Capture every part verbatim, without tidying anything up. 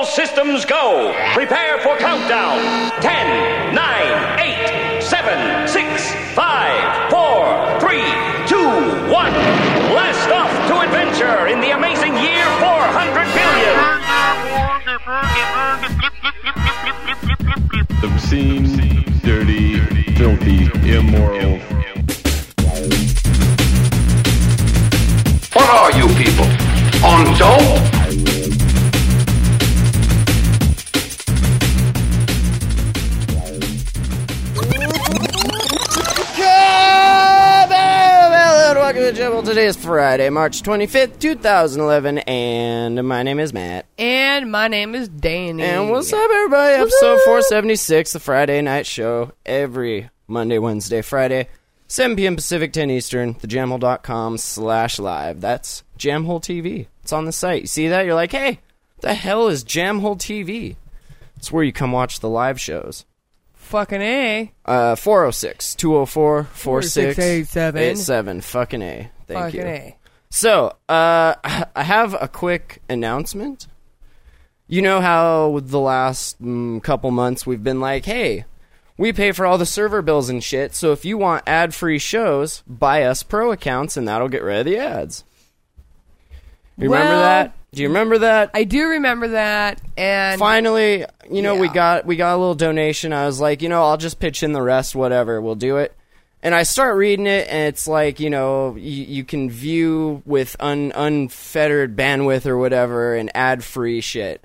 systems go. Prepare for countdown. Ten, nine, eight, seven, six, five, four, three, two, one. Blast off to adventure in the amazing year four hundred billion. Obscene, dirty, filthy, immoral. What are you people? On dope? Welcome to the Jam Hole. Today is Friday, March twenty-fifth, two thousand eleven, and my name is Matt. And my name is Danny. And what's up, everybody? What's Episode up? four seventy-six, the Friday night show, every Monday, Wednesday, Friday, seven p.m. Pacific, ten Eastern, thejamhole.com slash live. That's Jamhole T V. It's on the site. You see that? You're like, hey, the hell is Jamhole T V? It's where you come watch the live shows. Fucking A. Uh, four oh six, two oh four, four six eight seven. eight seven. Fucking A. Thank Fucking you. A. So, uh, I have a quick announcement. You know how the last mm, couple months we've been like, hey, we pay for all the server bills and shit, so if you want ad-free shows, buy us pro accounts, and that'll get rid of the ads. You well, remember that? Do you remember that? I do remember that, and finally, you know, yeah. we got we got a little donation. I was like, you know, I'll just pitch in the rest, whatever, we'll do it. And I start reading it, and it's like, you know, you, you can view with un, unfettered bandwidth or whatever, and ad-free shit.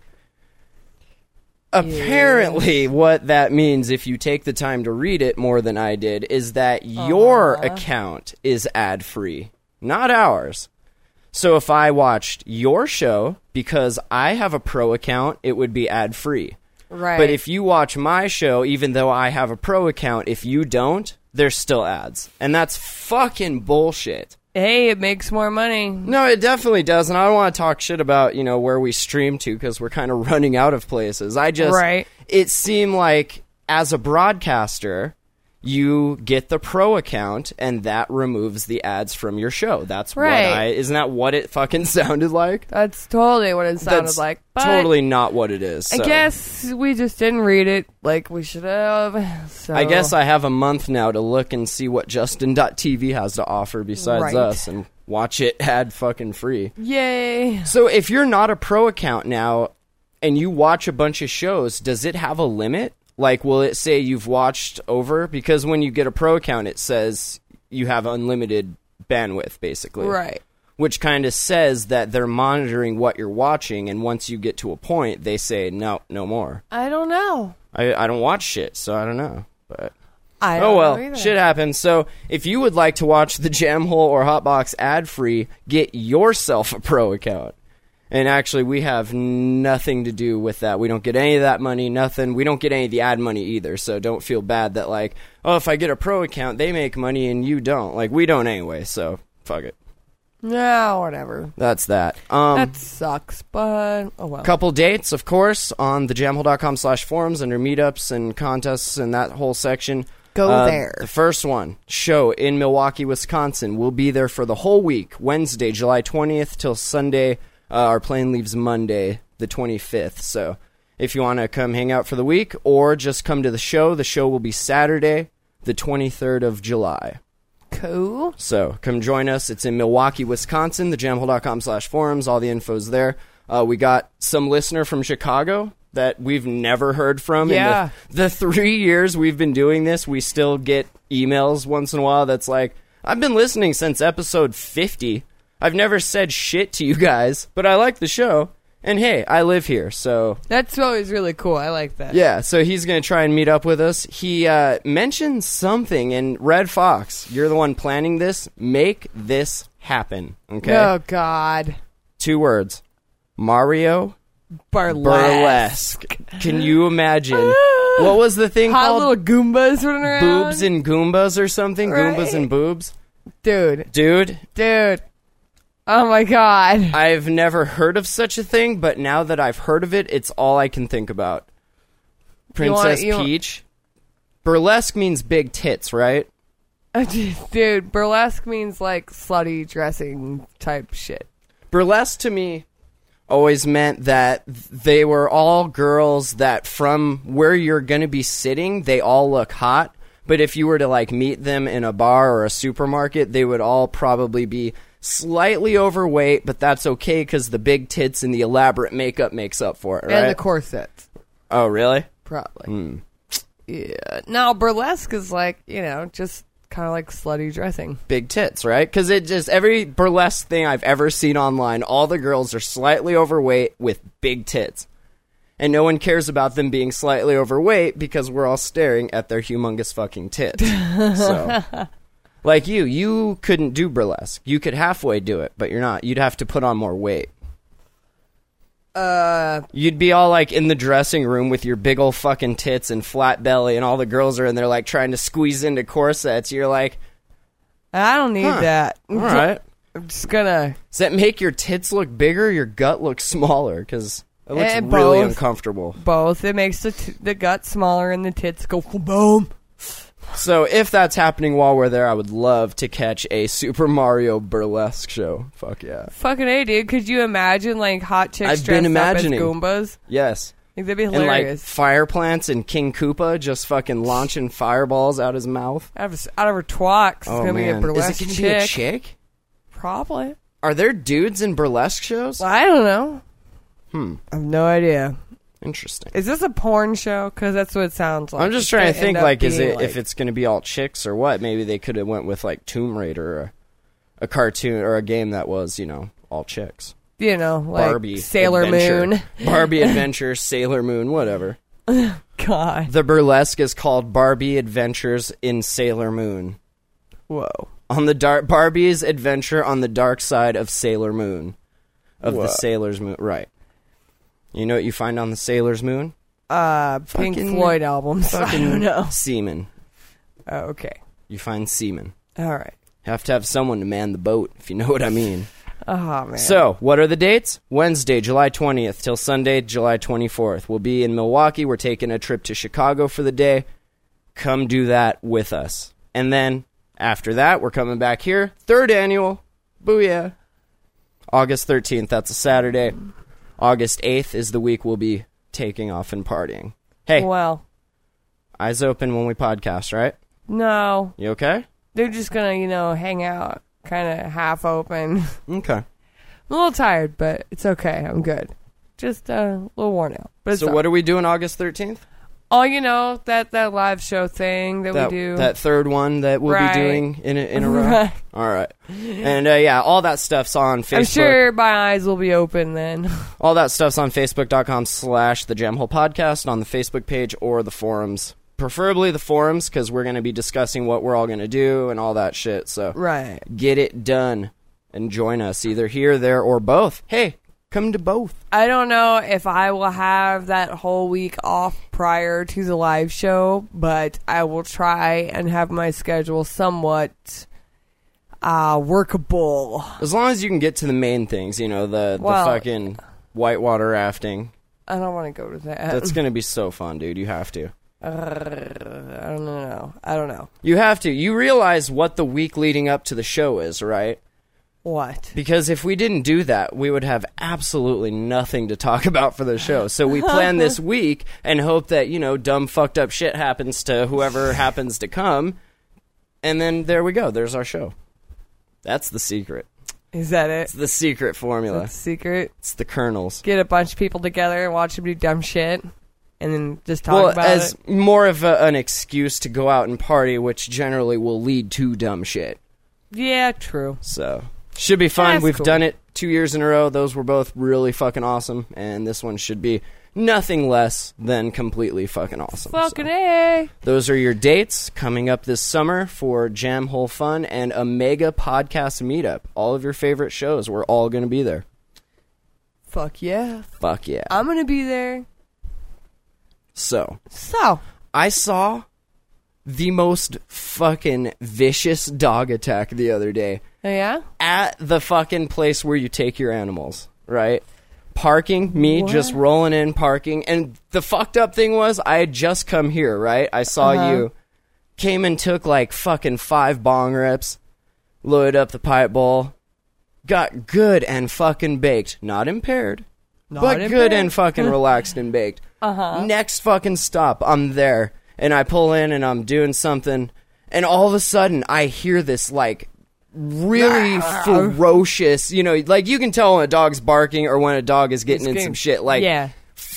Apparently, yeah. what that means, if you take the time to read it more than I did, is that your uh-huh. account is ad-free, not ours. So if I watched your show, because I have a pro account, it would be ad-free. Right. But if you watch my show, even though I have a pro account, if you don't, there's still ads. And that's fucking bullshit. Hey, it makes more money. No, it definitely does. And I don't want to talk shit about, you know, where we stream to, because we're kind of running out of places. I just... Right. It seemed like, as a broadcaster, you get the pro account, and that removes the ads from your show. That's right. what I... Isn't that what it fucking sounded like? That's totally what it sounded That's like. But totally not what it is. So. I guess we just didn't read it like we should have. So. I guess I have a month now to look and see what Justin dot T V has to offer besides right. us, and watch it ad fucking free. Yay. So if you're not a pro account now, and you watch a bunch of shows, does it have a limit? Like, will it say you've watched over? Because when you get a pro account, it says you have unlimited bandwidth, basically. Right. Which kind of says that they're monitoring what you're watching, and once you get to a point, they say, no, no more. I don't know. I, I don't watch shit, so I don't know. But I don't oh well, know either. Shit happens. So if you would like to watch the Jam Hole or Hotbox ad-free, get yourself a pro account. And actually, we have nothing to do with that. We don't get any of that money, nothing. We don't get any of the ad money either, so don't feel bad that, like, oh, if I get a pro account, they make money and you don't. Like, we don't anyway, so fuck it. No, whatever. That's that. Um, that sucks, but oh well. Couple dates, of course, on thejamhole.com slash forums under meetups and contests and that whole section. Go uh, there. The first one, show in Milwaukee, Wisconsin. We'll be there for the whole week, Wednesday, July twentieth till Sunday. Uh, our plane leaves Monday, the twenty-fifth. So if you want to come hang out for the week or just come to the show, the show will be Saturday, the twenty-third of July. Cool. So come join us. It's in Milwaukee, Wisconsin, thejamhole.com slash forums. All the info's there. Uh, we got some listener from Chicago that we've never heard from. Yeah. In the, the three years we've been doing this, we still get emails once in a while that's like, I've been listening since episode fifty. I've never said shit to you guys, but I like the show. And hey, I live here, so... That's always really cool. I like that. Yeah, so he's going to try and meet up with us. He uh, mentioned something, and Red Fox, you're the one planning this. Make this happen, okay? Oh, God. Two words. Mario Burlesque. Burlesque. Can you imagine? What was the thing Hot called? little Goombas running around. Boobs and Goombas or something? Right. Goombas and boobs? Dude. Dude? Dude. Oh, my God. I've never heard of such a thing, but now that I've heard of it, it's all I can think about. Princess you want, you Peach. Burlesque means big tits, right? Dude, burlesque means like slutty dressing type shit. Burlesque to me, always meant that they were all girls that from where you're going to be sitting, they all look hot. But if you were to like meet them in a bar or a supermarket, they would all probably be slightly overweight, but that's okay because the big tits and the elaborate makeup makes up for it, right? And the corsets. Oh, really? Probably. Hmm. Yeah. Now, burlesque is like, you know, just kind of like slutty dressing. Big tits, right? Because it just, every burlesque thing I've ever seen online, all the girls are slightly overweight with big tits. And no one cares about them being slightly overweight because we're all staring at their humongous fucking tits. So, like you, you couldn't do burlesque. You could halfway do it, but you're not. You'd have to put on more weight. Uh, You'd be all like in the dressing room with your big old fucking tits and flat belly, and all the girls are in there like trying to squeeze into corsets. You're like, I don't need huh, that. all right. I'm just gonna. Does that make your tits look bigger, or your gut look smaller? Because it looks Eh, really both. uncomfortable. Both. It makes the t- the gut smaller and the tits go boom. So if that's happening while we're there, I would love to catch a Super Mario burlesque show. Fuck yeah. Fucking A, dude. Could you imagine like hot chicks I've dressed been imagining. up as Goombas? Yes. Like, that'd be And like hilarious. fire plants and King Koopa just fucking launching fireballs out his mouth. out, of, out of her twat. It's Oh gonna man. be a burlesque Is it gonna chick. be a chick? Probably. Are there dudes in burlesque shows? I don't know. Hmm. I have no idea. Interesting. Is this a porn show? Because that's what it sounds like. I'm just It's trying to gonna think, end up like, is being, it like- if it's going to be all chicks or what? Maybe they could have went with like Tomb Raider, or a, a cartoon or a game that was, you know, all chicks. you know, like Barbie, Sailor Adventure. Moon. Barbie Adventure, Sailor Moon, whatever. God. The burlesque is called Barbie Adventures in Sailor Moon. Whoa. On the dark Barbie's adventure on the dark side of Sailor Moon, of Whoa. the Sailor's Moon, right? You know what you find on the Sailor's Moon? Uh, Pink Fucking- Floyd albums. I Fucking don't know. semen. Oh, okay. You find semen. All right. Have to have someone to man the boat, if you know what I mean. Oh, man. So, what are the dates? Wednesday, July twentieth till Sunday, July twenty-fourth. We'll be in Milwaukee. We're taking a trip to Chicago for the day. Come do that with us. And then, after that, we're coming back here. Third annual. Booyah. August thirteenth, that's a Saturday. August eighth is the week we'll be taking off and partying. Hey, Well, eyes open when we podcast, right? no. You okay? They're just gonna, you know, hang out, kind of half open. Okay. I'm a little tired, but it's okay. I'm good. Just uh, a little worn out. But it's So, all- what are we doing August thirteenth? Oh, you know, that, that live show thing that, That, we do. that third one that we'll Right. be doing in a, in a row. Right. All right. And, uh, yeah, all that stuff's on Facebook. I'm sure my eyes will be open then. All that stuff's on Facebook.com slash The Jamhole Podcast, on the Facebook page or the forums. Preferably the forums, because we're going to be discussing what we're all going to do and all that shit. So Right. get it done and join us either here, there, or both. Hey, come to both. I don't know if I will have that whole week off prior to the live show, but I will try and have my schedule somewhat uh, workable. As long as you can get to the main things, you know, the, Well- the fucking whitewater rafting. I don't want to go to that. That's going to be so fun, dude. You have to. Uh, I don't know. I don't know. You have to. You realize what the week leading up to the show is, right? What? Because if we didn't do that, we would have absolutely nothing to talk about for the show. So we plan this week and hope that, you know, dumb fucked up shit happens to whoever happens to come. And then there we go. There's our show. That's the secret. Is that it? It's the secret formula. That's secret. It's the kernels. Get a bunch of people together and watch them do dumb shit, and then just talk Well, about as it. more of a, an excuse to go out and party, which generally will lead to dumb shit. Yeah, true. So, should be fun. That's We've cool. done it two years in a row. Those were both really fucking awesome. And this one should be nothing less than completely fucking awesome. Fucking So, A. those are your dates coming up this summer for Jam Hole Fun and a mega podcast meetup. All of your favorite shows. We're all going to be there. Fuck yeah. Fuck yeah. I'm gonna be there. So, So, I saw the most fucking vicious dog attack the other day. oh, yeah? At the fucking place where you take your animals, right? Parking, me What? just rolling in, parking. And the fucked up thing was, I had just come here, right? I saw Uh-huh. you, came and took like fucking five bong rips, loaded up the pipe bowl, got good and fucking baked. Not impaired, Not but in good bed. and fucking relaxed and baked. Uh-huh. Next fucking stop, I'm there, and I pull in and I'm doing something, and all of a sudden I hear this like really ferocious, you know, like you can tell when a dog's barking or when a dog is getting in some shit, like yeah.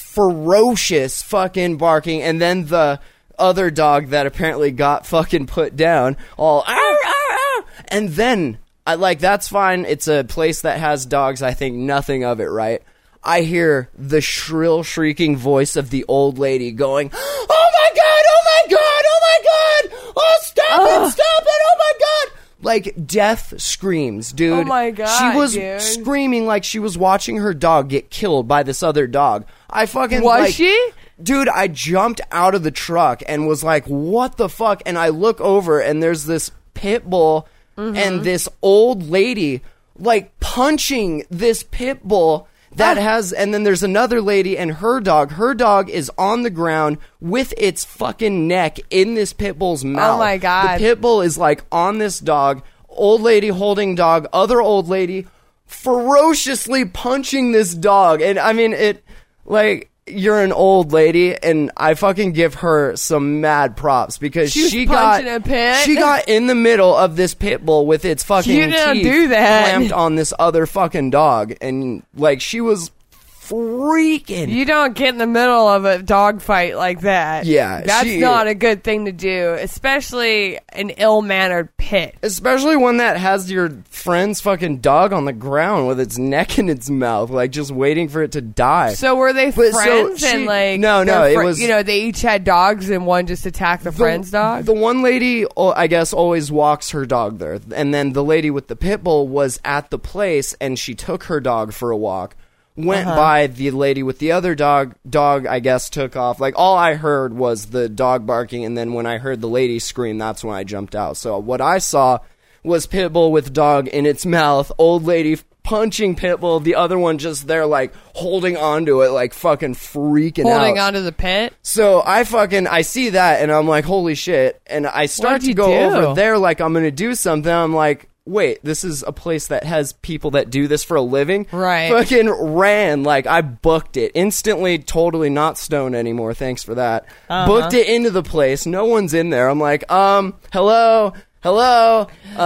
ferocious fucking barking, and then the other dog that apparently got fucking put down, all "Arr, arr, arr," and then I like that's fine. It's a place that has dogs. I think nothing of it, right? I hear the shrill, shrieking voice of the old lady going, "Oh my god! Oh my god! Oh my god! Oh, stop Ugh. it! Stop it! Oh my god!" Like death screams, dude. Oh my god, she was dude. screaming like she was watching her dog get killed by this other dog. I fucking Was like, she? Dude, I jumped out of the truck and was like, "What the fuck?" And I look over and there's this pit bull Mm-hmm. and this old lady like punching this pit bull. That has, and then there's another lady and her dog. Her dog is on the ground with its fucking neck in this pit bull's mouth. Oh my god! The pit bull is like on this dog. Old lady holding dog. Other old lady ferociously punching this dog. And I mean, it like you're an old lady, and I fucking give her some mad props because She was she got punching a pit? she got in the middle of this pit bull with its fucking You don't teeth do that. clamped on this other fucking dog, and like she was freaking. You don't get in the middle of a dog fight like that. Yeah, That's she- not a good thing to do, especially an ill-mannered pit. Especially one that has your friend's fucking dog on the ground with its neck in its mouth, like just waiting for it to die. So were they But so friends she- and like No, no, their it fri- was- you know they each had dogs and one just attacked the, friend's dog? The one lady, oh, I guess, always walks her dog there. And then the lady with the pit bull was at the place, and she took her dog for a walk. Went Uh-huh. by the lady with the other dog. Dog, I guess, took off. Like, all I heard was the dog barking, and then when I heard the lady scream, that's when I jumped out. So what I saw was pit bull with dog in its mouth, old lady punching pit bull, the other one just there, like, holding onto it, like, fucking freaking out. Holding onto the pit? So I fucking, I see that and I'm like, holy shit. And I start What'd to you go do? over there like I'm going to do something. I'm like, wait, this is a place that has people that do this for a living? Right. Fucking ran. Like, I booked it. Instantly, totally not stoned anymore. Thanks for that. Uh-huh. Booked it into the place. No one's in there. I'm like, um, hello? Hello? Uh,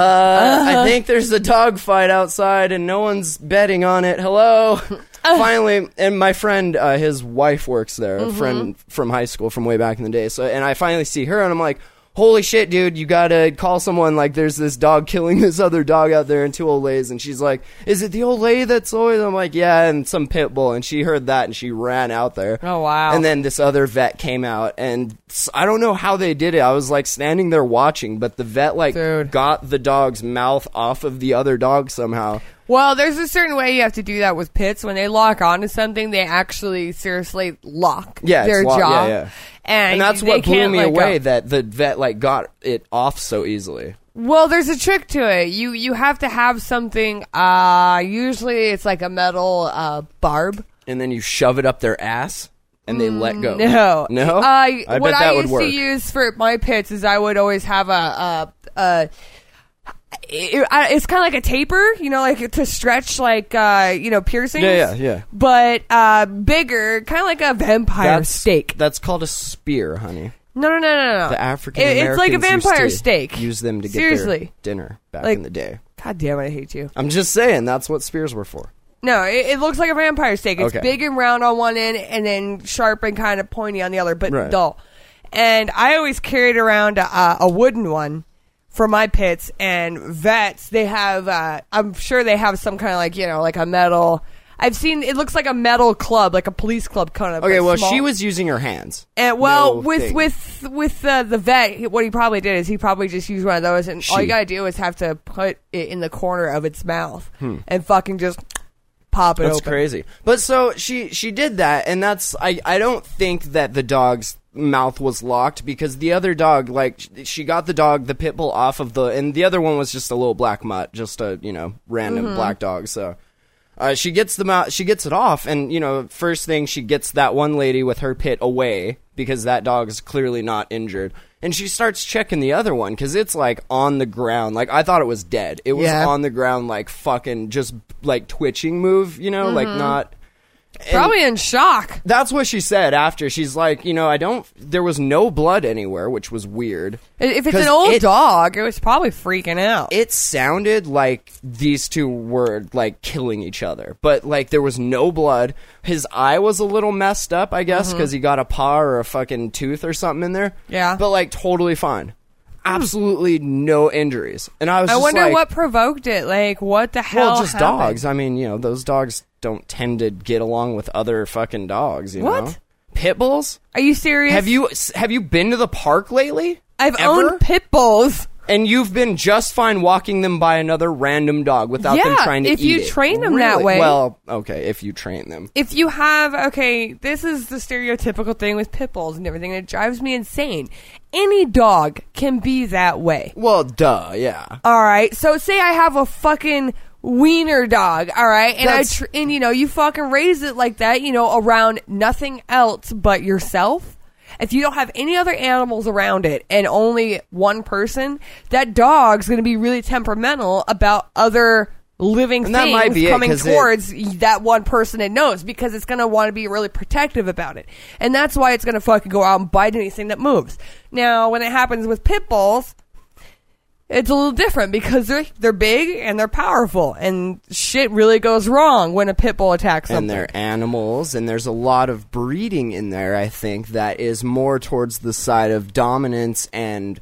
I think there's a dog fight outside and no one's betting on it. Hello? Finally, and my friend, uh, his wife works there, a friend from high school from way back in the day. So, and I finally see her and I'm like, holy shit, dude, you gotta call someone. Like, there's this dog killing this other dog out there and two old ladies. And she's like, is it the old lady that's always? I'm like, yeah, and some pit bull. And she heard that and she ran out there. Oh, wow. And then this other vet came out, and s- I don't know how they did it. I was like standing there watching, but the vet like Dude. got the dog's mouth off of the other dog somehow. Well, there's a certain way you have to do that with pits. When they lock onto something, they actually seriously lock Yeah, it's their lock- jaw. yeah, yeah. And, And that's they what blew can't me let away, go. that the vet like got it off so easily. Well, there's a trick to it. You you have to have something. Uh, usually it's like a metal uh, barb. And then you shove it up their ass, and they let go. No, No? Uh, I what bet I that would used work. to use for my pits is I would always have a. a, a it, I- it's kind of like a taper, you know, like to stretch, like uh, you know, piercings. Yeah, yeah, yeah. But uh, bigger, kind of like a vampire That's steak. That's called a spear, honey. No, no, no, no, no. The African It- Americans It's like a vampire used to steak. use them to get Seriously. their dinner back Like- in the day. God damn it, I hate you. I'm just saying, that's what spears were for. No, it, it looks like a vampire steak. It's Okay. big and round on one end, and then sharp and kind of pointy on the other, but Right. dull. And I always carried around a, a wooden one for my pits. And vets, they have. Uh, I'm sure they have some kind of like you know, like a metal. I've seen it looks like a metal club, like a police club kind of. Okay, but well, small. she was using her hands. And well, No with thing. with with uh, the vet, he- what he probably did is he probably just used one of those, and all She. you gotta do is have to put it in the corner of its mouth and fucking just pop it Hmm. That's open. crazy. But so she she did that, and that's I I don't think that the dog's mouth was locked because the other dog, like, sh- she got the dog, the pit bull, off of the, and the other one was just a little black mutt, just a you know random Mm-hmm. black dog. So uh, she gets the mouth, she gets it off, and you know first thing she gets that one lady with her pit away because that dog is clearly not injured. And she starts checking the other one because it's like on the ground. Like I thought it was dead. It was Yeah. on the ground, like fucking just like twitching move, you know, like not. Probably in shock. That's what she said after. She's like, you know, I don't, there was no blood anywhere, which was weird. If it's 'Cause an old it- dog, it was probably freaking out. It sounded like these two were like killing each other, but like there was no blood. His eye was a little messed up, I guess, because he got a paw or a fucking tooth or something in there. Yeah. But like totally fine. Absolutely no injuries. And I was I just wonder like, what provoked it. Like, what the hell well, just happened? dogs. I mean, you know, those dogs don't tend to get along with other fucking dogs, you What? know? Pit bulls? Are you serious? Have you have you been to the park lately? I've Ever? owned pit bulls. And you've been just fine walking them by another random dog without them Yeah, trying to if eat you it. train them that Really? way. Well, okay, if you train them. If you have, okay, this is the stereotypical thing with pit bulls and everything. It drives me insane. Any dog can be that way. Well, duh, yeah. All right. So say I have a fucking wiener dog. All right. And That's- I, tr- and you know, you fucking raise it like that, you know, around nothing else but yourself. If you don't have any other animals around it and only one person, that dog's going to be really temperamental about other living And that things might be it, coming 'cause it- towards that one person it knows, because it's going to want to be really protective about it. And that's why it's going to fucking go out and bite anything that moves. Now, when it happens with pit bulls, it's a little different because they're they're big and they're powerful, and shit really goes wrong when a pit bull attacks something. And they're animals, and there's a lot of breeding in there, I think, that is more towards the side of dominance and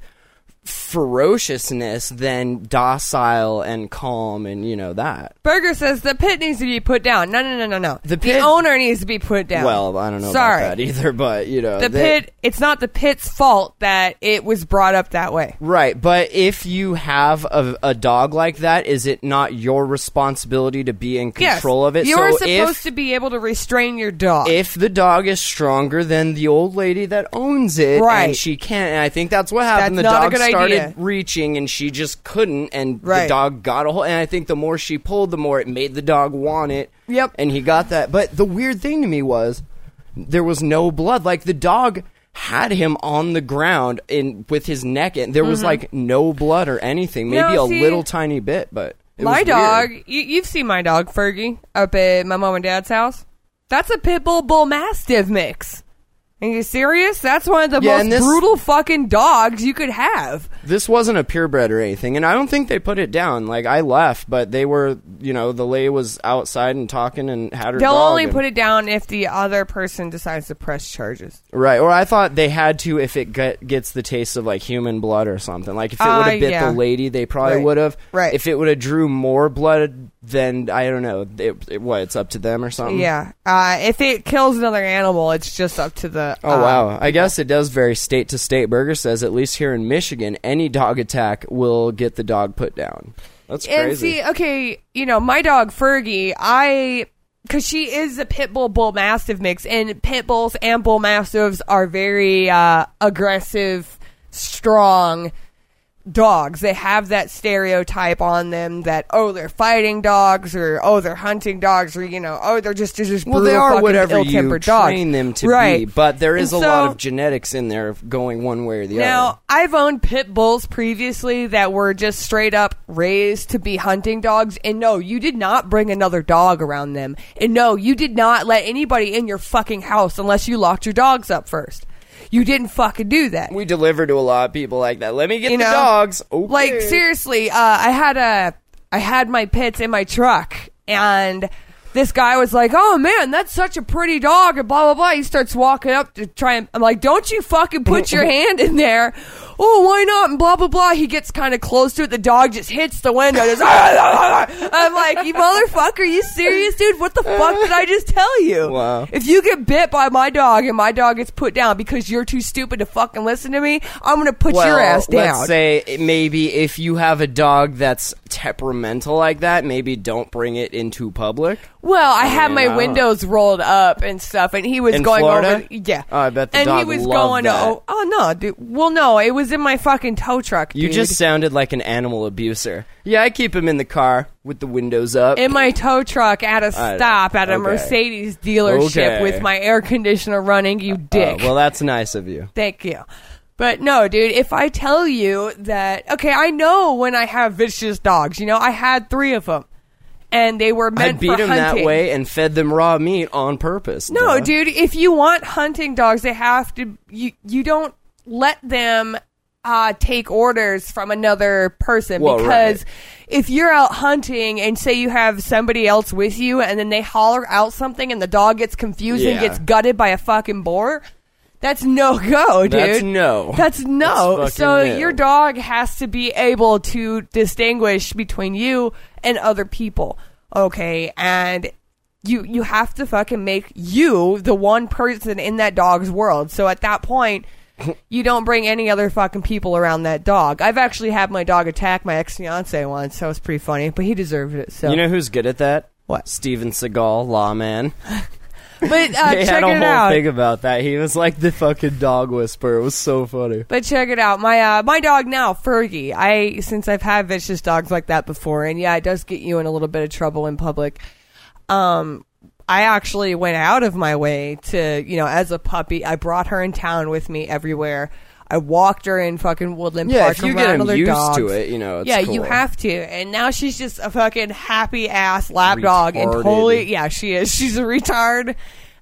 ferociousness than docile and calm and, you know, that. Burger says the pit needs to be put down. No, no, no, no, no. The The, pit- owner needs to be put down. Well, I don't know Sorry. about that either, but, you know. The they- pit, it's not the pit's fault that it was brought up that way. Right, but if you have a, a dog like that, is it not your responsibility to be in control yes, of it? You're so supposed if, to be able to restrain your dog. if the dog is stronger than the old lady that owns it, Right. and she can't, and I think that's what happened. That's the not a dog good started idea. reaching, and she just couldn't, and Right. the dog got a hold. And I think the more she pulled, the more it made the dog want it. Yep. And he got that. But the weird thing to me was there was no blood. Like the dog had him on the ground in with his neck, and there was like no blood or anything. Maybe No, a see, little tiny bit, but it my was dog, weird. you, you've seen my dog, Fergie, up at my mom and dad's house. That's a pit bull bull mastiff mix. Are you serious? That's one of the Yeah, most and this- brutal fucking dogs you could have. This wasn't a purebred or anything, and I don't think they put it down. Like I left, but they were, you know, the lady was outside and talking and had her. They'll dog only and- put it down if the other person decides to press charges. right. Or I thought they had to if it get, gets the taste of like human blood or something. Like if it would Uh, have bit yeah. the lady, they probably Right. would have. Right. If it would have drew more blood, then I don't know. It, it, what? It's up to them or something. Yeah. Uh, if it kills another animal, it's just up to the... Oh uh, wow! I guess it does vary state to state. Burger says at least here in Michigan, any dog attack will get the dog put down. That's And crazy. see, okay, you know, my dog Fergie, I... Because she is a pit bull bull mastiff mix, and pit bulls and bull mastiffs are very uh, aggressive, strong dogs. They have that stereotype on them that, oh, they're fighting dogs, or oh, they're hunting dogs, or, you know, oh, they're just, they're just well, brutal, they are fucking whatever you ill-tempered train dogs. them to Right. be, but there is And a lot so- of genetics in there going one way or the Now, other. I've owned pit bulls previously that were just straight up raised to be hunting dogs, and no, you did not bring another dog around them. And no, you did not let anybody in your fucking house unless you locked your dogs up first. You didn't fucking do that. We deliver to a lot of people like that. Let me get You the know, dogs. Okay. Like, seriously, uh, I had a, I had my pits in my truck, and this guy was like, "Oh man, that's such a pretty dog," and blah blah blah. He starts walking up to try and I'm like, "Don't you fucking put your hand in there." Oh, why not? And blah blah blah. He gets kind of close to it. The dog just hits the window. Just, I'm like, "You motherfucker, you serious, dude? What the fuck did I just tell you?" Wow. If you get bit by my dog and my dog gets put down because you're too stupid to fucking listen to me, I'm gonna put well, your ass down. let's say maybe if you have a dog that's temperamental like that, maybe don't bring it into public. Well, I had mean, my I don't windows rolled up and stuff, and he was In going Florida? over. Yeah, Oh, I bet the and dog he was loved going. that. Oh, oh no, dude. Well, no, it was in my fucking tow truck. You dude. just sounded like an animal abuser. Yeah, I keep him in the car with the windows up. in my tow truck at a I- stop at a okay. Mercedes dealership Okay. with my air conditioner running. You Oh, dick. well, that's nice of you. Thank you. But no, dude, if I tell you that, okay, I know when I have vicious dogs, you know, I had three of them. and they were I meant beat for them hunting. that way and fed them raw meat on purpose. No, duh. dude, if you want hunting dogs, they have to, you, you don't let them uh, take orders from another person Well, because right. if you're out hunting and say you have somebody else with you and then they holler out something and the dog gets confused and Yeah. gets gutted by a fucking boar, that's no go, dude. That's no. That's no. That's so fucking no. your dog has to be able to distinguish between you and other people. Okay, and you you have to fucking make you the one person in that dog's world. So at that point, you don't bring any other fucking people around that dog. I've actually had my dog attack my ex-fiance once, so it was pretty funny, but he deserved it. So You know who's good at that? What? Steven Seagal, lawman. But uh, They check had a it whole out. thing about that. He was like the fucking dog whisperer. It was so funny. But check it out. My uh, my dog now, Fergie. I since I've had vicious dogs like that before, and yeah, it does get you in a little bit of trouble in public. Um, I actually went out of my way to, you know, as a puppy, I brought her in town with me everywhere. I walked her in fucking Woodland Yeah, Park if you around get him other used dogs. to it, you know, it's yeah, cool. you have to. And now she's just a fucking happy ass lap dog, and Retarded. totally, yeah, she is. She's a retard.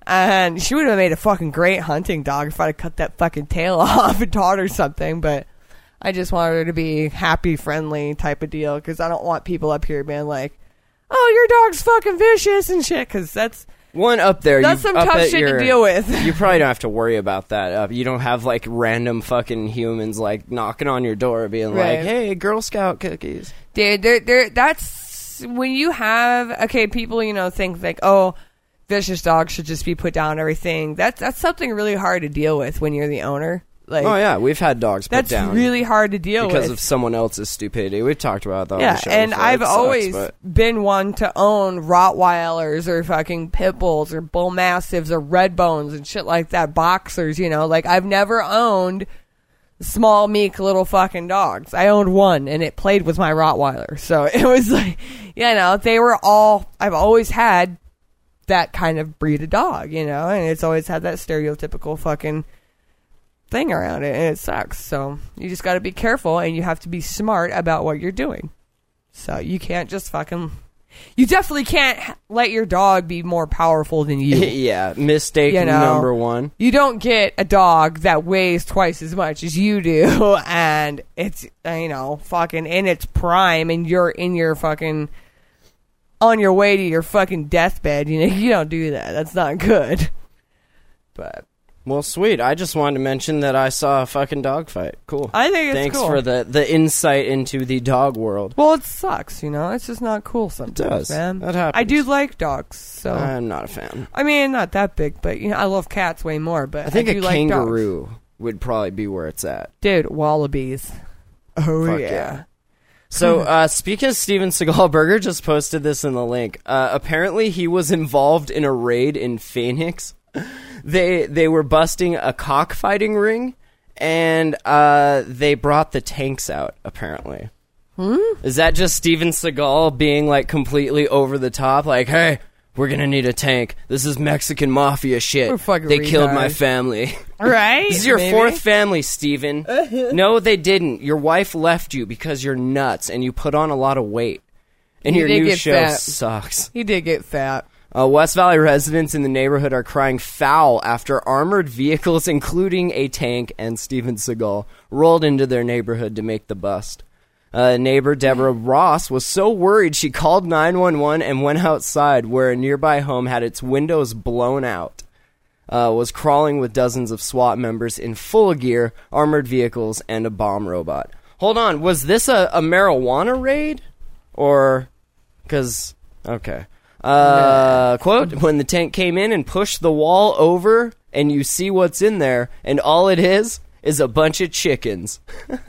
And she would have made a fucking great hunting dog if I'd have cut that fucking tail off and taught her something. But I just wanted her to be happy, friendly type of deal because I don't want people up here being like, "Oh, your dog's fucking vicious and shit." Because that's One up there. That's you, some up tough at shit to your- deal with. You probably don't have to worry about that. Uh, you don't have like random fucking humans like knocking on your door being Right. like, "Hey, Girl Scout cookies." dude. There, there. That's when you have okay. People, you know, think like, "Oh, vicious dogs should just be put down." And everything. That's that's something really hard to deal with when you're the owner. Like, Oh yeah, we've had dogs put that's down really hard to deal because with. of someone else's stupidity. We've talked about that on Yeah, the show and before. I've It sucks, always but- been one to own Rottweilers or fucking pit bulls or bull mastiffs or red bones and shit like that, boxers, you know. Like, I've never owned small, meek little fucking dogs. I owned one, and it played with my Rottweiler. So it was like, you know, they were all, I've always had that kind of breed of dog, you know, and it's always had that stereotypical fucking thing around it, and it sucks. So you just got to be careful, and you have to be smart about what you're doing. So you can't just fucking, you definitely can't h- let your dog be more powerful than you. yeah, mistake You know, number one. You don't get a dog that weighs twice as much as you do, and it's, uh, you know, fucking in its prime, and you're in your fucking, on your way to your fucking deathbed. You know, you don't do that. That's not good. But Well, sweet. I just wanted to mention that I saw a fucking dog fight. Cool. I think it's Thanks cool. for the, the insight into the dog world. Well, it sucks, you know. It's just not cool sometimes, does. man. That happens. I do like dogs, so I'm not a fan. I mean, not that big, but you know, I love cats way more. But I think I a do like dogs. kangaroo would probably be where it's at. Dude, wallabies. Oh Fuck yeah. yeah. So, uh, speaking of Steven Seagal, Burger just posted this in the link. Uh, apparently, he was involved in a raid in Phoenix. They they were busting a cockfighting ring, and uh, they brought the tanks out. Apparently, hmm? Is that just Steven Seagal being like completely over the top? Like, hey, we're gonna need a tank. This is Mexican mafia shit. We're fucking They killed my retards. family. Right? This is your Maybe? fourth family, Steven. No, they didn't. Your wife left you because you're nuts and you put on a lot of weight. And You your did new get show fat. sucks. He did get fat. Uh, West Valley residents in the neighborhood are crying foul after armored vehicles, including a tank and Steven Seagal, rolled into their neighborhood to make the bust. Uh, neighbor Deborah Ross was so worried she called nine one one and went outside where a nearby home had its windows blown out. Uh, was crawling with dozens of SWAT members in full gear, armored vehicles, and a bomb robot. Hold on, was this a, a marijuana raid? Or, because, okay. Uh, quote, when the tank came in and pushed the wall over, and you see what's in there, and all it is, is a bunch of chickens.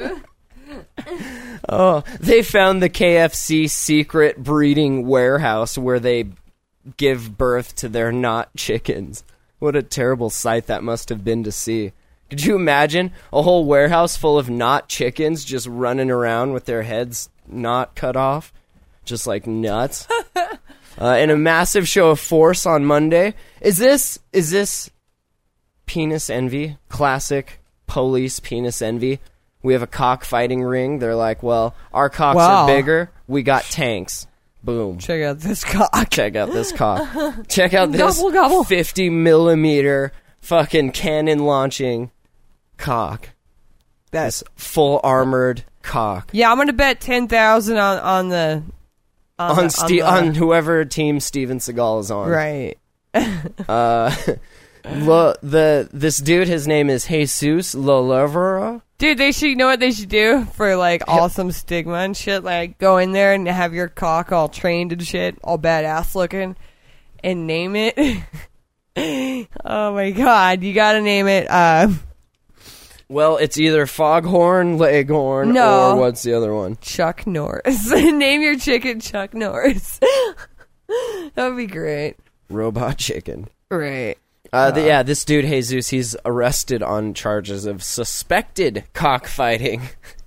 Oh, they found the K F C secret breeding warehouse where they give birth to their not chickens. What a terrible sight that must have been to see. Could you imagine a whole warehouse full of not chickens just running around with their heads not cut off? Just like nuts. uh, in a massive show of force on Monday. Is this, is this penis envy? Classic police penis envy? We have a cockfighting ring. They're like, well, our cocks Wow. are bigger. We got tanks. Boom. Check out this cock. Check out this cock. Check out this Gobble, gobble. fifty millimeter fucking cannon launching cock. That's full armored cock. Yeah, I'm gonna bet ten thousand on on the on, On, the, Ste- on, the, on whoever team Steven Seagal is on. right. Uh, lo, the this dude, his name is Jesus Lolevera. Dude, they should, you know what they should do for, like, awesome stigma and shit? Like, go in there and have your cock all trained and shit, all badass looking, and name it. Oh, my God. You gotta name it, uh... Well, it's either Foghorn Leghorn No. or what's the other one? Chuck Norris. Name your chicken Chuck Norris. That would be great. Robot Chicken. Right. Uh, the, yeah, this dude, Jesus, he's arrested on charges of suspected cockfighting.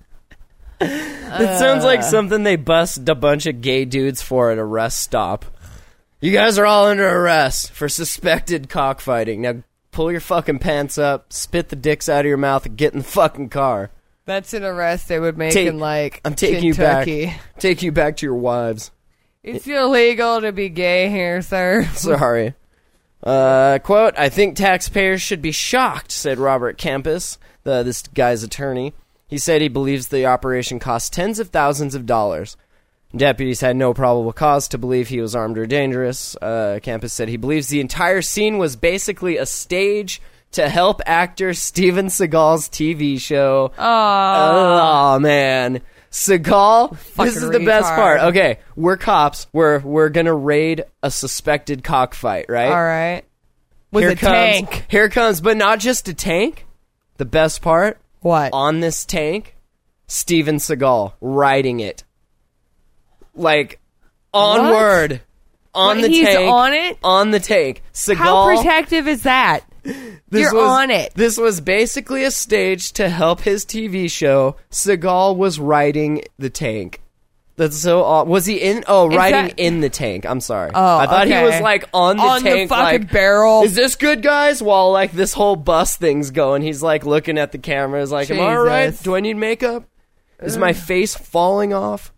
It sounds like something they bust a bunch of gay dudes for at a rest stop. You guys are all under arrest for suspected cockfighting. Now pull your fucking pants up, spit the dicks out of your mouth, and get in the fucking car. That's an arrest they would make Take- in, like, I'm taking Kentucky. you back. Take you back to your wives. It's illegal to be gay here, sir. Sorry. Uh, quote, I think taxpayers should be shocked, said Robert Campus, the, this guy's attorney. He said he believes the operation cost tens of thousands of dollars. Deputies had no probable cause to believe he was armed or dangerous. Uh, Campus said he believes the entire scene was basically a stage to help actor Steven Seagal's T V show. Aww. Oh, man. Seagal, Fucking this is the best retard. part. Okay, we're cops. We're we're gonna raid a suspected cockfight, right? All right. With here a comes, tank. Here comes, but not just a tank. The best part, What? on this tank, Steven Seagal riding it, like onward on What, the he's tank. on it? On the tank. Seagal. How protective is that? This You're was- on it. This was basically a stage to help his T V show. Seagal was riding the tank. That's so aw- was he in? Oh, Is riding that- in the tank. I'm sorry. Oh, I thought okay. he was like on the On the tank, fucking like barrel. Is this good, guys? While like this whole bus thing's going, he's like looking at the camera. He's like, "Am I all right? Jesus. Do I need makeup? Is my face falling off?"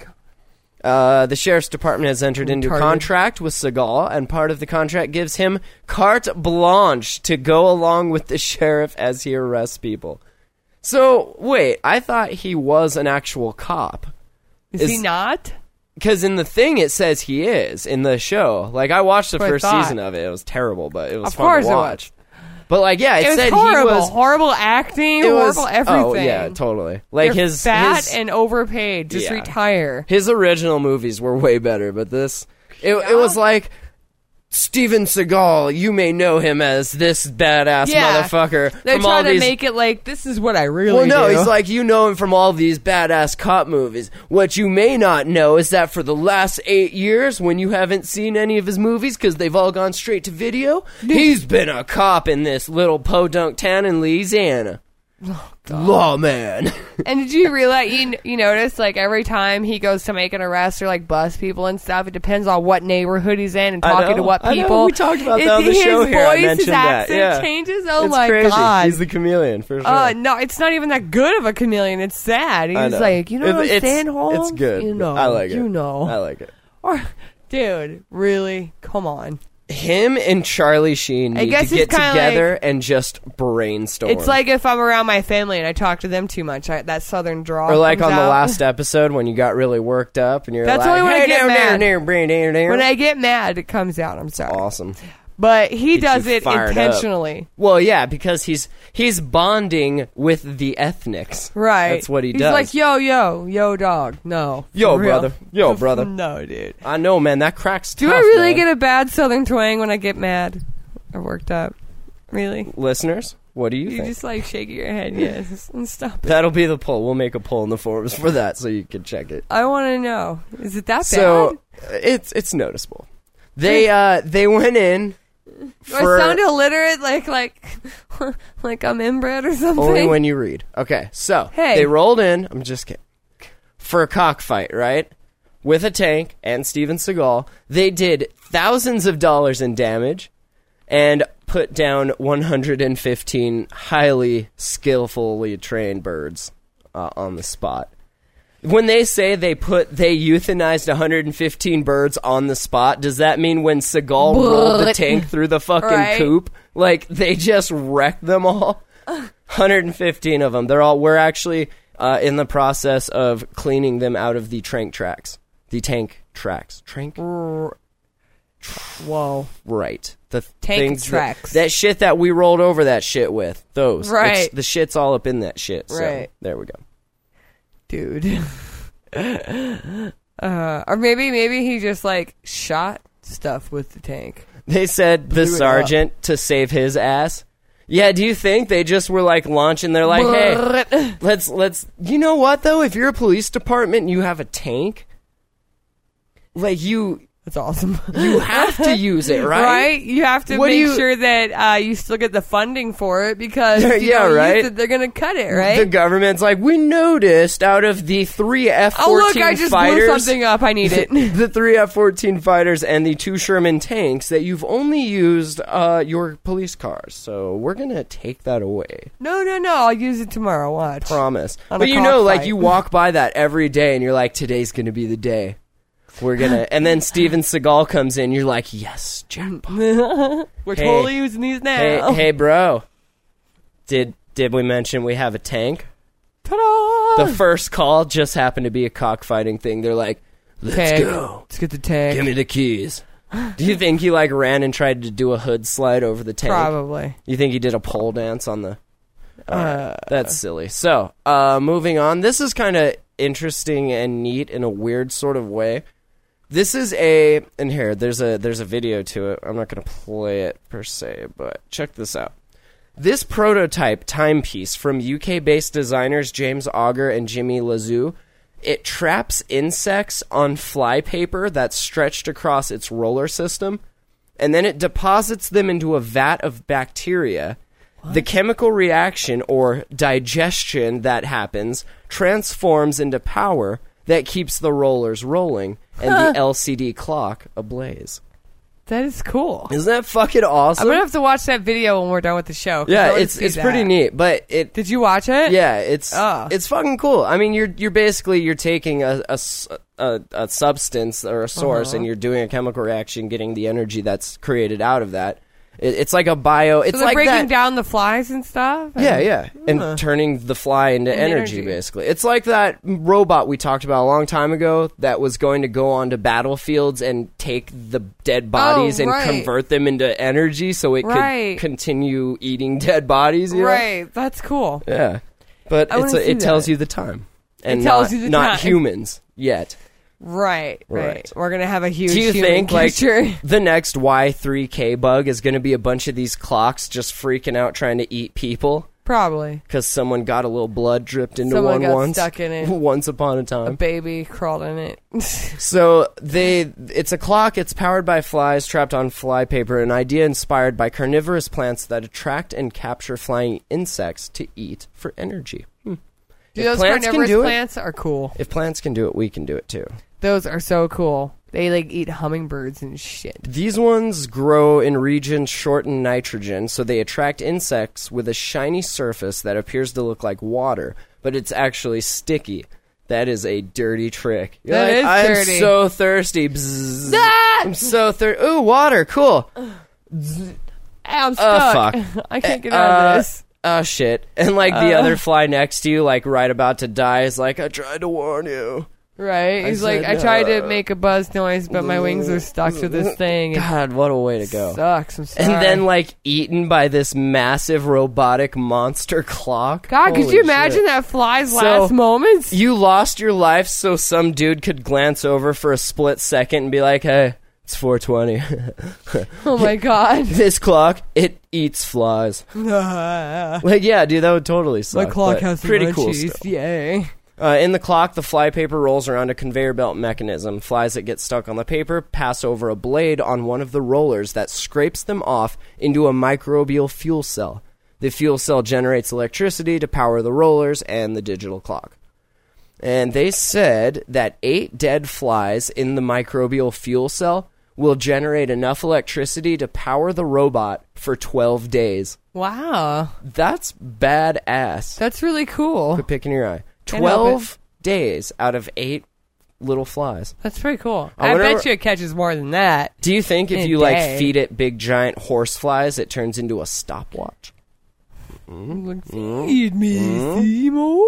Uh, the sheriff's department has entered into a Retarded. contract with Seagal, and part of the contract gives him carte blanche to go along with the sheriff as he arrests people. So, wait, I thought he was an actual cop. Is, Is- he not? Because in the thing, it says he is, in the show. Like, I watched the That's what I first thought. season of it. It was terrible, but it was Of fun course to it watch. was. But, like, yeah, it, It was said horrible. he was... horrible acting, It was, horrible everything. Oh, yeah, totally. Like, You're his... fat his, and overpaid. Just Yeah. retire. His original movies were way better, but this... It, it was like... Steven Seagal, you may know him as this badass Yeah. motherfucker They're from all trying to these... make it like, this is what I really Well, no, do. he's like, you know him from all these badass cop movies. What you may not know is that for the last eight years, when you haven't seen any of his movies because they've all gone straight to video, he's been a cop in this little podunk town in Louisiana. Lawman. And did you realize, you, you notice, like, every time he goes to make an arrest or, like, bust people and stuff, it depends on what neighborhood he's in and I talking know, to what I know, people. we talked about It- that on the his show here, I voice, mentioned his that, accent yeah. changes. Oh, It's my crazy. God. He's the chameleon, for sure. Uh, no, it's not even that good of a chameleon. It's sad. I He's know. like, you know It- what I'm it's, saying, Holmes? It's good. You know. I like it. You know. I like it. Or, dude, really? Come on. Him and Charlie Sheen I need guess to get it's kinda together and just brainstorm. It's like if I'm around my family and I talk to them too much, I, that southern drawl Or like comes on the out. last episode when you got really worked up and you're That's like, only when I hey, get down, mad. down, down, down, down, down. When I get mad, it comes out. I'm sorry. Awesome. But he Gets does you it fired up. intentionally. Well, yeah, because he's he's bonding with the ethnics. Right. That's what he He's does. like, yo, yo, yo, dog. No. Yo, for real. brother. Yo, brother. No, dude. I know, man. That cracks Do tough, I really man. get a bad southern twang when I get mad or worked up? Really? Listeners, what do you, You think? just like shaking your head, yes, and stop it. That'll be the poll. We'll make a poll in the forums for that so you can check it. I want to know. Is it that So bad? it's it's noticeable. They uh they went in Do for I sound illiterate, like like like I'm inbred or something? only when you read. Okay, so Hey. they rolled in. I'm just kidding. For a cockfight, right? With a tank and Steven Seagal. They did thousands of dollars in damage and put down one hundred fifteen highly skillfully trained birds uh, on the spot. When they say they put they euthanized one hundred fifteen birds on the spot, does that mean when Seagal rolled the tank through the fucking Right. coop, like they just wrecked them all? one hundred fifteen of them. They're all. We're actually uh, in the process of cleaning them out of the tank tracks. The tank tracks. Trank. Whoa. Right. The Tank things tracks. That, that shit that we rolled over that shit with. Those. Right. It's, the shit's all up in that shit. So, Right. there we go. Dude. uh, or maybe maybe he just like shot stuff with the tank. They said the Blew it sergeant to save his ass. Yeah, do you think they just were like launching? They're like, hey, let's let's. You know what though? If you're a police department and you have a tank, like you That's awesome. you have to use it, right? Right? You have to What do make you- sure that uh, you still get the funding for it because if you Yeah, don't right? use it, they're going to cut it, right? The government's like, we noticed out of the three F oh, look, fourteen I just fighters, blew something up. I need it. the three F fourteen fighters and the two Sherman tanks, that you've only used uh, your police cars. So we're gonna take that away. no, no, no. I'll use it tomorrow. Watch. Promise. On But a you know, like cockfight. you walk by that every day, and you're like, today's gonna be the day. We're gonna, and then Steven Seagal comes in. You're like, yes, jackpot. We're Hey. totally using these now. Hey, hey, bro. Did did we mention we have a tank? Ta-da! The first call just happened to be a cockfighting thing. They're like, let's Tank. go. Let's get the tank. Give me the keys. Do you think he like ran and tried to do a hood slide over the tank? Probably. You think he did a pole dance on the? Uh, That's silly. So, uh, moving on. This is kind of interesting and neat in a weird sort of way. This is a, and here there's a there's a video to it. I'm not going to play it per se, but check this out. This prototype timepiece from U K-based designers James Auger and Jimmy Lazou, it traps insects on flypaper that's stretched across its roller system, and then it deposits them into a vat of bacteria. What? The chemical reaction or digestion that happens transforms into power that keeps the rollers rolling and the L C D clock ablaze. that is cool. Isn't that fucking awesome? I'm gonna have to watch that video when we're done with the show. 'cause I yeah, wanna it's see it's that. pretty neat, but it Did you watch it? yeah, it's Oh. it's fucking cool. I mean, you're you're basically you're taking a a, s- a- a substance or a source Uh-huh. and you're doing a chemical reaction, getting the energy that's created out of that. It, it's like a bio. So It's they're like breaking that. down the flies and stuff. Yeah, yeah, and turning the fly into Into energy, energy. basically. It's like that robot we talked about a long time ago that was going to go onto battlefields and take the dead bodies and Oh, right. convert them into energy so it Right. could continue eating dead bodies. You know? Right. That's cool. Yeah, but I it's wanna a, it see tells that. you the time, and tells not, you the not time. humans yet. Right, right. Right. We're gonna have a huge. Do you human think like catcher. the next Y three K bug is going to be a bunch of these clocks just freaking out trying to eat people? Probably Because someone got a little blood dripped into Someone one got once. stuck in it. Once upon a a time. baby crawled in it. So they, it's a clock. It's powered by flies trapped on flypaper. An idea inspired by carnivorous plants that attract and capture flying insects to eat for energy. Hmm. Dude, If those plants can carnivorous do it- plants are cool. If plants can do it, we can do it too. Those are so cool. They like eat hummingbirds and shit. These ones grow in regions short in nitrogen, so they attract insects with a shiny surface that appears to look like water, but it's actually sticky. That is a dirty trick. You're That like, is I'm dirty." so thirsty. Bzzz. Ah! I'm so thirsty. Ooh, water. Cool. I'm Oh, stuck. fuck. I can't get out Uh, of this. Oh, shit. And, like, the Uh. other fly next to you, like, right about to die, is like, I tried to warn you. Right? I He's like, said, I tried to uh, make a buzz noise, but my wings are stuck to this thing. It God, what a way to go. sucks. I'm sorry. And then, like, eaten by this massive robotic monster clock. God, could Holy you imagine shit. that fly's So- last moments? You lost your life so some dude could glance over for a split second and be like, hey, it's four twenty. Oh my god. This clock, it eats flies. My Like, yeah, dude, that would totally suck. clock but has some pretty cool munchies. stuff. Yay. Uh, in the clock, the flypaper rolls around a conveyor belt mechanism. Flies that get stuck on the paper pass over a blade on one of the rollers that scrapes them off into a microbial fuel cell. The fuel cell generates electricity to power the rollers and the digital clock. And they said that eight dead flies in the microbial fuel cell will generate enough electricity to power the robot for twelve days. Wow. That's badass. That's really cool. Quit picking your eye. Can't help twelve days out of eight little flies. That's pretty cool. I I, wonder- bet you it catches more than that. Do you think if In a you like day. feed it big giant horse flies, it turns into a stopwatch? Feed me, Seymour.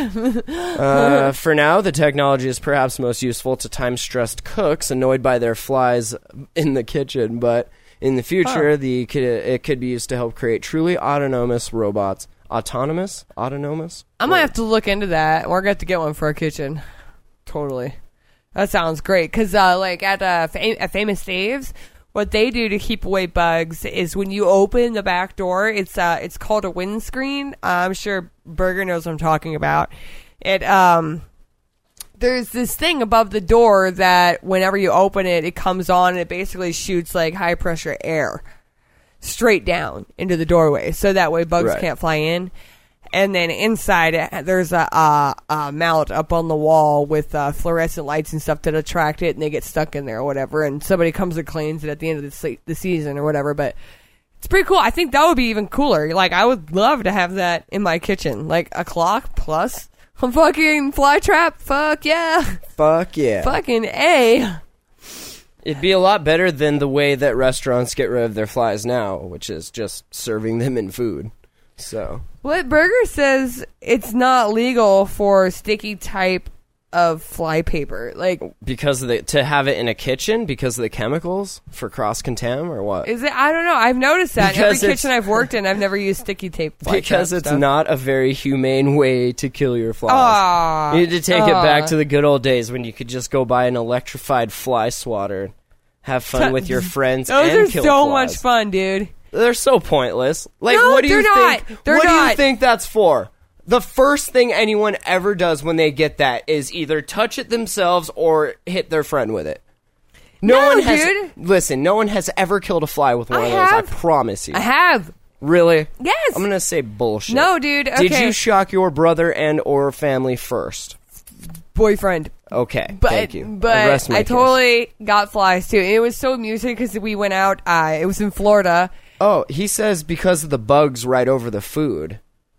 Uh, for now, the technology is perhaps most useful to time-stressed cooks annoyed by their flies in the kitchen, but in the future, Huh. the it could be used to help create truly autonomous robots. Autonomous? Autonomous? I might have to look into that. We're going to have to get one for our kitchen. Totally. That sounds great. Because, uh, like, at, uh, fam- at Famous Dave's, what they do to keep away bugs is when you open the back door, it's uh, it's called a windscreen. Uh, I'm sure Burger knows what I'm talking about. It um, there's this thing above the door that whenever you open it, it comes on and it basically shoots like high pressure air straight down into the doorway, so that way bugs Right. can't fly in. And then inside it, there's a, a, a mount up on the wall with uh, fluorescent lights and stuff that attract it, and they get stuck in there or whatever. And somebody comes and cleans it at the end of the, se- the season or whatever. But it's pretty cool. I think that would be even cooler. Like, I would love to have that in my kitchen. Like, a clock plus a fucking fly trap. Fuck yeah. Fuck yeah. Fucking A. It'd be a lot better than the way that restaurants get rid of their flies now, which is just serving them in food. So... What Burger says it's not legal for sticky type of fly paper. Like, Because of the, to have it in a kitchen because of the chemicals for cross contam or what? is it? I don't know. I've noticed that. Because Every it's- kitchen I've worked in, I've never used sticky tape. Fly Because trap it's stuff. not a very humane way to kill your flies. Aw, you need to take it aw. back to the good old days when you could just go buy an electrified fly swatter, have fun with your friends, Those and are kill so flies. much fun, dude. They're so pointless. Like, No, what do you they're not. think? They're what do you not. think that's for? The first thing anyone ever does when they get that is either touch it themselves or hit their friend with it. No, No, one has. dude. Listen, no one has ever killed a fly with one I of those. have. I promise you. I have. Really? Yes. I'm gonna say bullshit. No, dude. Okay. Did you shock your brother and or family first? Boyfriend. Okay, But, thank you. but I, rest my I case. totally got flies too. And it was so amusing because we went out. Uh, it was in Florida. Oh, he says because of the bugs right over the food.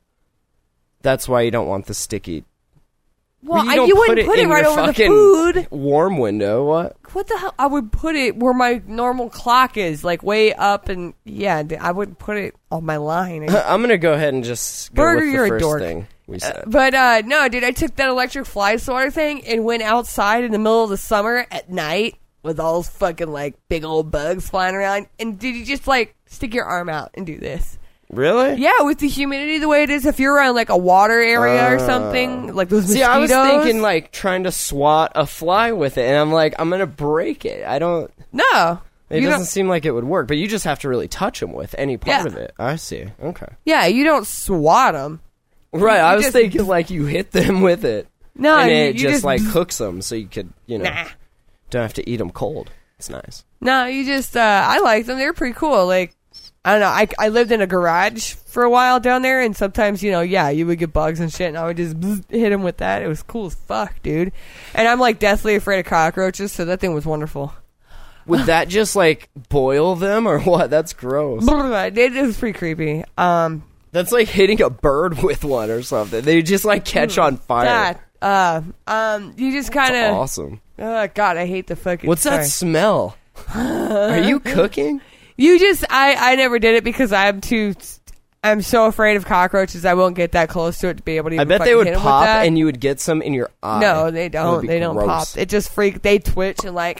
That's why you don't want the sticky. Well, you I, don't you put wouldn't it put it in right your over the fucking food. warm window. What? What the hell? I would put it where my normal clock is, like way up, and yeah, d- I wouldn't put it on my line. I'm gonna go ahead and just go Burger, with the you're a first dork. thing we said. But uh, no, dude, I took that electric fly swatter thing and went outside in the middle of the summer at night with all those fucking like big old bugs flying around. And did you just like stick your arm out and do this? Really? Yeah, with the humidity the way it is, if you're around like a water area or something, like those See, mosquitoes. I was thinking like trying to swat a fly with it, and I'm like, I'm gonna break it. I don't. no, It you doesn't don't. seem like it would work, but you just have to really touch them with any part Yeah. of it. I see. Okay. Yeah, you don't swat them. Right. I You was just- thinking like you hit them with it. No, and you, it you just, just like cooks them, so you could, you know, Nah. don't have to eat them cold. It's nice. No, you just, uh, I like them. They're pretty cool. Like, I don't know. I, I lived in a garage for a while down there, and sometimes, you know, yeah, you would get bugs and shit, and I would just bzz, hit them with that. It was cool as fuck, dude. And I'm, like, deathly afraid of cockroaches, so that thing was wonderful. Would that just like boil them or what? That's gross. it, it was pretty creepy. Um, That's like hitting a bird with one or something. They just like catch on fire. that, uh, um, you just kind That's of, awesome. uh, God, I hate the fucking. What's that sorry. smell? Are you cooking? You just, I, I never did it because I'm too, I'm so afraid of cockroaches. I won't get that close to it to be able to. I Even bet they fucking would hit 'em with pop that. and you would get some in your eye. No, they That would don't. be They don't gross. pop. It just freak. They twitch and like.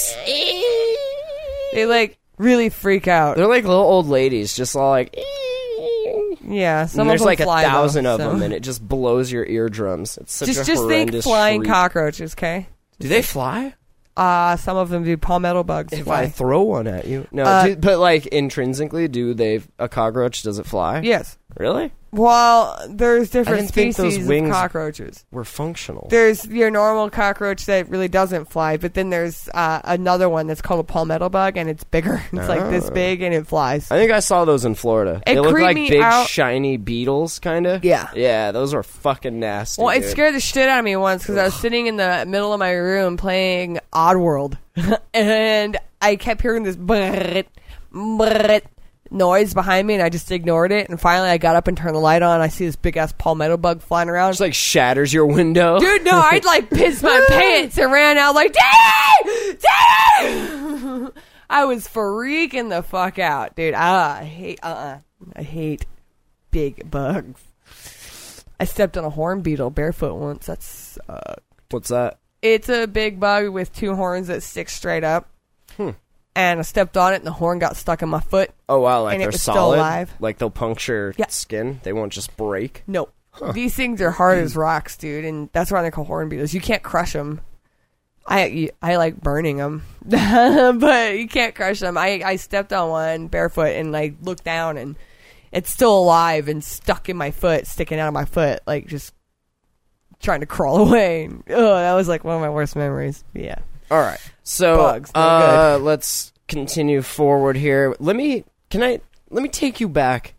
They like really freak out. They're like little old ladies, just all like. Yeah, some and there's of them like fly, a thousand though, of so. them, and it just blows your eardrums. It's such Just a just think horrendous flying shriek. cockroaches, okay? Do they fly? Uh some of them do. Palmetto bugs If fly. I throw one at you, no. Uh, do, but like intrinsically, do they? A cockroach does it fly? Yes. Really? Well, there's different didn't think those species wings- of cockroaches. We're functional. There's your normal cockroach that really doesn't fly, but then there's uh, another one that's called a palmetto bug, and it's bigger. It's like this Oh. big, and it flies. I think I saw those in Florida. It they look creeped like me big, out. shiny beetles, kind of. Yeah. Yeah, those are fucking nasty. Well, it dude. scared the shit out of me once because I was sitting in the middle of my room playing Oddworld, and I kept hearing this brrrt, brrrt noise behind me, and I just ignored it. And finally, I got up and turned the light on. And I see this big ass palmetto bug flying around. Just like shatters your window. Dude, no, I'd like piss my pants and ran out like, Daddy! Daddy! I was freaking the fuck out, dude. Ah, I hate, uh-uh. I hate big bugs. I stepped on a horn beetle barefoot once. That's, uh... What's that? It's a big bug with two horns that stick straight up. Hmm. And I stepped on it, and the horn got stuck in my foot. Oh, wow, like and it they're was still solid? alive. Like they'll puncture Yeah. skin? They won't just break? No. These things are hard as rocks, dude, and that's why they're called horn beetles. You can't crush them. I, I like burning them, but you can't crush them. I, I stepped on one barefoot, and I looked down, and it's still alive and stuck in my foot, sticking out of my foot, like just trying to crawl away. Oh, that was like one of my worst memories. Yeah. All right. So Bugs, no uh, let's continue forward here. Let me can I let me take you back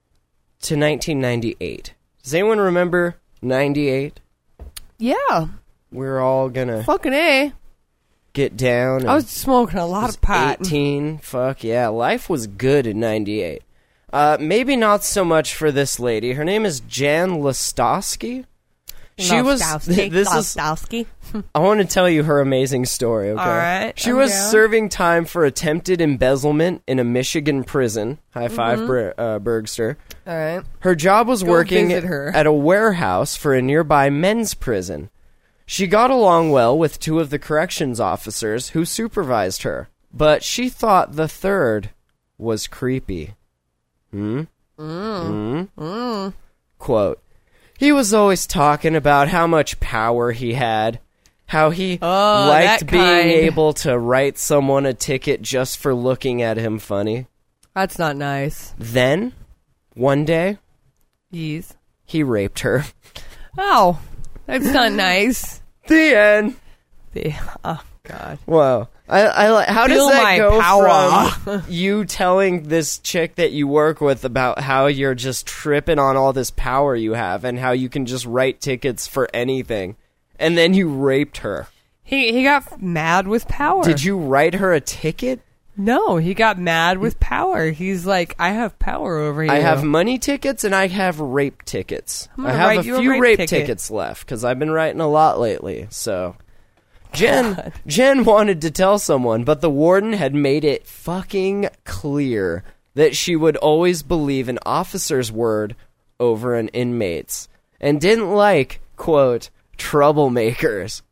to nineteen ninety-eight. Does anyone remember ninety-eight? Yeah. We're all gonna Fucking A. get down. I was smoking a lot of pot. eighteen. Fuck yeah. Life was good in ninety-eight. Uh, maybe not so much for this lady. Her name is Jan Listowski. She was. Lostowski. This is. Lostowski. I want to tell you her amazing story. Okay. All right, She I'm was down. serving time for attempted embezzlement in a Michigan prison. High five, Mm-hmm. Ber- uh, Bergster. All right. Her job was Go working visit her. at a warehouse for a nearby men's prison. She got along well with two of the corrections officers who supervised her, but she thought the third was creepy. Hmm? Mm. Hmm? Mm. Quote, he was always talking about how much power he had, how he Oh, liked that being kind. able to write someone a ticket just for looking at him funny. That's not nice. Then, one day, Yeez. he raped her. Oh, that's not nice. The end. The, oh, God. Wow. I, I like. How Feel does that my go power. from you telling this chick that you work with about how you're just tripping on all this power you have and how you can just write tickets for anything, and then you raped her? He he got mad with power. Did you write her a ticket? No, he got mad with power. He's like, I have power over you. I have money tickets and I have rape tickets. I'm I gonna have write a you a few rape rape, ticket. tickets left because I've been writing a lot lately. So, Jen, God. Jen wanted to tell someone, but the warden had made it fucking clear that she would always believe an officer's word over an inmate's, and didn't like, quote, troublemakers.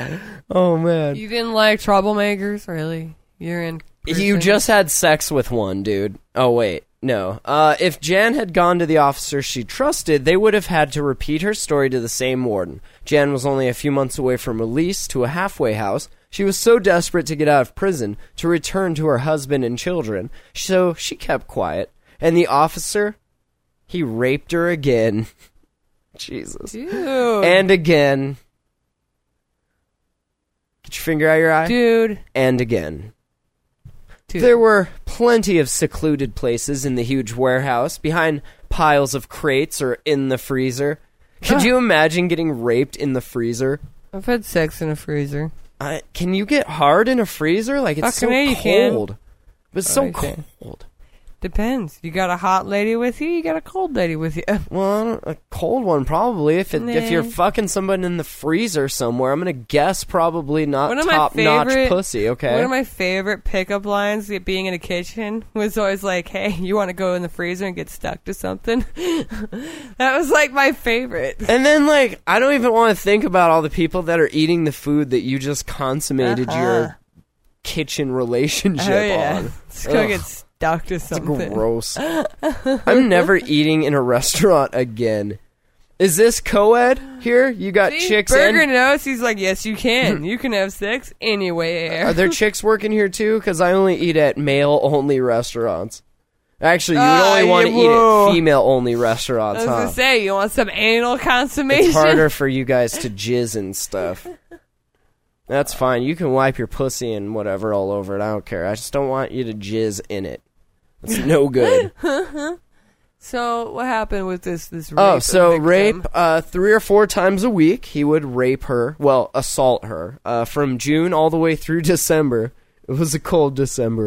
Oh man, You didn't like troublemakers, really? You're in. you prison? just had sex with one, dude. Oh, wait. No. Uh, if Jan had gone to the officer she trusted, they would have had to repeat her story to the same warden. Jan was only a few months away from release to a halfway house. She was so desperate to get out of prison, to return to her husband and children, so she kept quiet. And the officer, he raped her again. Jesus. Dude. And again. Get your finger out your eye. Dude. And again. Dude. There were plenty of secluded places in the huge warehouse, behind piles of crates or in the freezer. Could Ah. you imagine getting raped in the freezer? I've had sex in a freezer. I, can you get hard in a freezer? Like, it's Fucking A, you so can. cold. It's Oh, so you can. cold. Depends. You got a hot lady with you, you got a cold lady with you. Well, I don't, a cold one probably. If it, if Nah. you're fucking someone in the freezer somewhere, I'm gonna guess probably not One of my top notch favorite- pussy. Okay. One of my favorite pickup lines, it being in a kitchen, was always like, "Hey, you want to go in the freezer and get stuck to something?" That was like my favorite. And then, like, I don't even want to think about all the people that are eating the food that you just consummated Uh-huh. your kitchen relationship Oh yeah, on. it's gonna Ugh. get stuck to something. Gross. I'm never eating in a restaurant again. Is this co-ed here? You got See, chicks Burger in? knows. He's like, yes, you can. You can have sex anywhere. Are there chicks working here too? Because I only eat at male-only restaurants. Actually, you would Ah, only want to yeah, eat whoa. at female-only I restaurants, was huh? gonna say, you want some anal consummation? It's harder for you guys to jizz and stuff. That's fine. You can wipe your pussy and whatever all over it. I don't care. I just don't want you to jizz in it. It's no good. So what happened with this? This rape Oh, so victim? rape uh, three or four times a week. He would rape her. Well, assault her uh, from June all the way through December. It was a cold December.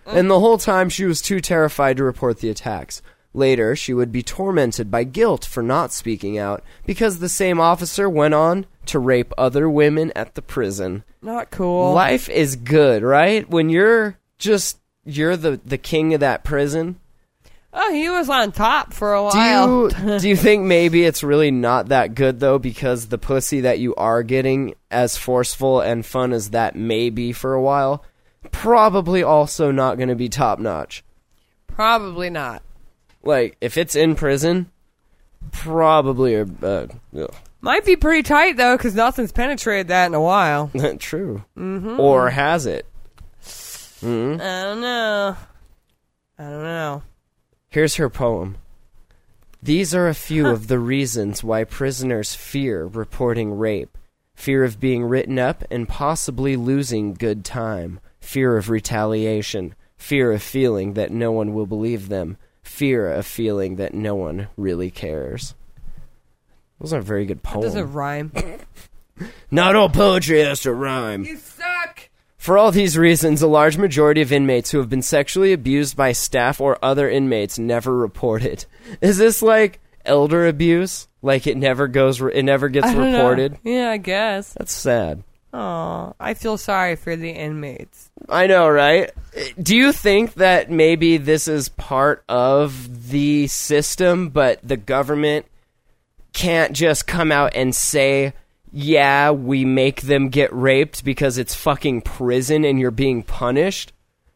and the whole time she was too terrified to report the attacks. Later, she would be tormented by guilt for not speaking out because the same officer went on to rape other women at the prison. Not cool. Life is good, right? When you're just, you're the, the king of that prison. Oh, he was on top for a Do while. you, do you think maybe it's really not that good, though, because the pussy that you are getting, as forceful and fun as that may be for a while, probably also not going to be top-notch? Probably not. Like, if it's in prison, probably a... Uh, ugh. Might be pretty tight, though, because nothing's penetrated that in a while. True. Mm-hmm. Or has it? Mm-hmm. I don't know. I don't know. Here's her poem. These are a few of the reasons why prisoners fear reporting rape. Fear of being written up and possibly losing good time. Fear of retaliation. Fear of feeling that no one will believe them. Fear of feeling that no one really cares. Those are very good That poems. doesn't rhyme. Not all poetry has to rhyme. You suck! For all these reasons, a large majority of inmates who have been sexually abused by staff or other inmates never report it. Is this like elder abuse? Like it never goes, it never gets I don't reported? know. Yeah, I guess. That's sad. Aw, I feel sorry for the inmates. I know, right? Do you think that maybe this is part of the system, but the government can't just come out and say, yeah, we make them get raped because it's fucking prison and you're being punished?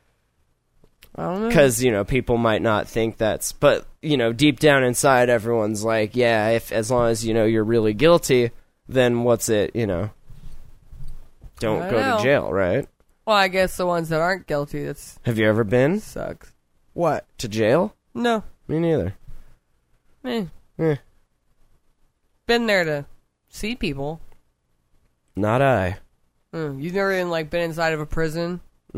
I don't know. Because, you know, people might not think that's... But, you know, deep down inside, everyone's like, yeah, if as long as, you know, you're really guilty, then what's it, you know? Don't I go know. to jail, right? Well, I guess the ones that aren't guilty, that's Have you ever been sucks. What? to jail? No. Me neither. Eh. Eh, Been there to see people. not I. Mm, you've never even, like, been inside of a prison?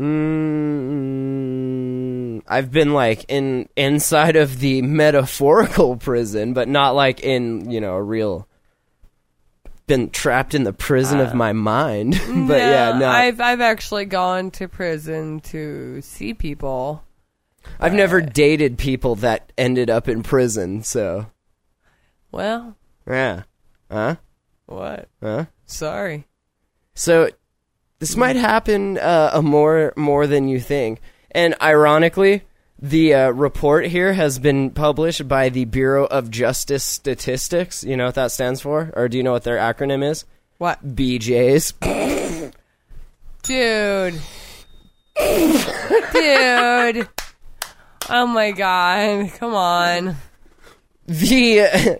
Mm, I've been like in inside of the metaphorical prison, but not like in, you know, a real. Been trapped in the prison Uh, of my mind, but yeah, no. I've I've actually gone to prison to see people. I've never dated people that ended up in prison, so Well, yeah, huh, what? huh. Sorry. So this might happen uh, a more more than you think, and ironically, the uh, report here has been published by the Bureau of Justice Statistics. You know what that stands for? Or do you know what their acronym is? What? B Js. Dude. Dude. Oh my god. Come on. The...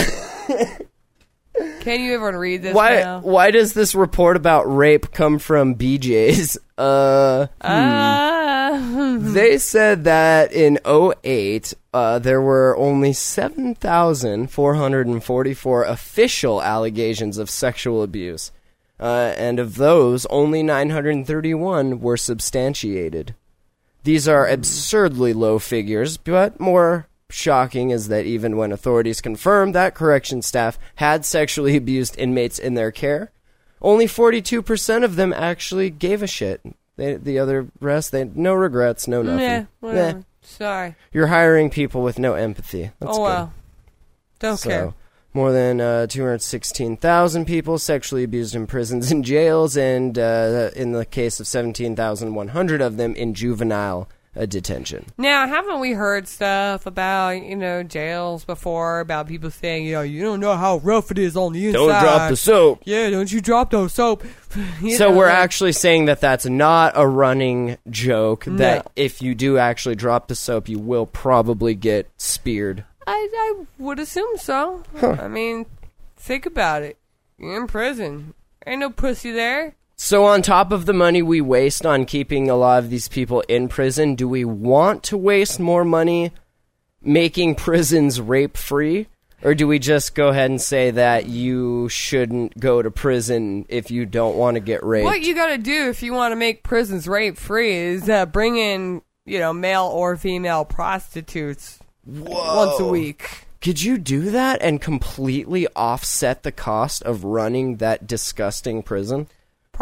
Can you even read this why, now? why does this report about rape come from B Js? Uh... Ah. They said that in oh eight, uh, there were only seven thousand four hundred forty-four official allegations of sexual abuse. Uh, and of those, only nine hundred thirty-one were substantiated. These are absurdly low figures, but more shocking is that even when authorities confirmed that correction staff had sexually abused inmates in their care, only forty-two percent of them actually gave a shit. They, the other rest, they no regrets, no nothing. Yeah, whatever. Nah. Sorry. You're hiring people with no empathy. That's oh, good. well. Don't So, care. more than uh, two hundred sixteen thousand people sexually abused in prisons and jails, and uh, in the case of seventeen thousand one hundred of them in juvenile uh, detention. Now, haven't we heard stuff about, you know, jails before, about people saying, you know, you don't know how rough it is on the inside. Don't drop the soap. Yeah, don't you drop the soap. You So know, we're like- actually saying that that's not a running joke, that No. if you do actually drop the soap, you will probably get speared. I, I would assume so. I mean, think about it. You're in prison. Ain't no pussy there. So on top of the money we waste on keeping a lot of these people in prison, do we want to waste more money making prisons rape-free? Or do we just go ahead and say that you shouldn't go to prison if you don't want to get raped? What you gotta do if you want to make prisons rape-free is uh, bring in, you know, male or female prostitutes once a week. Could you do that and completely offset the cost of running that disgusting prison?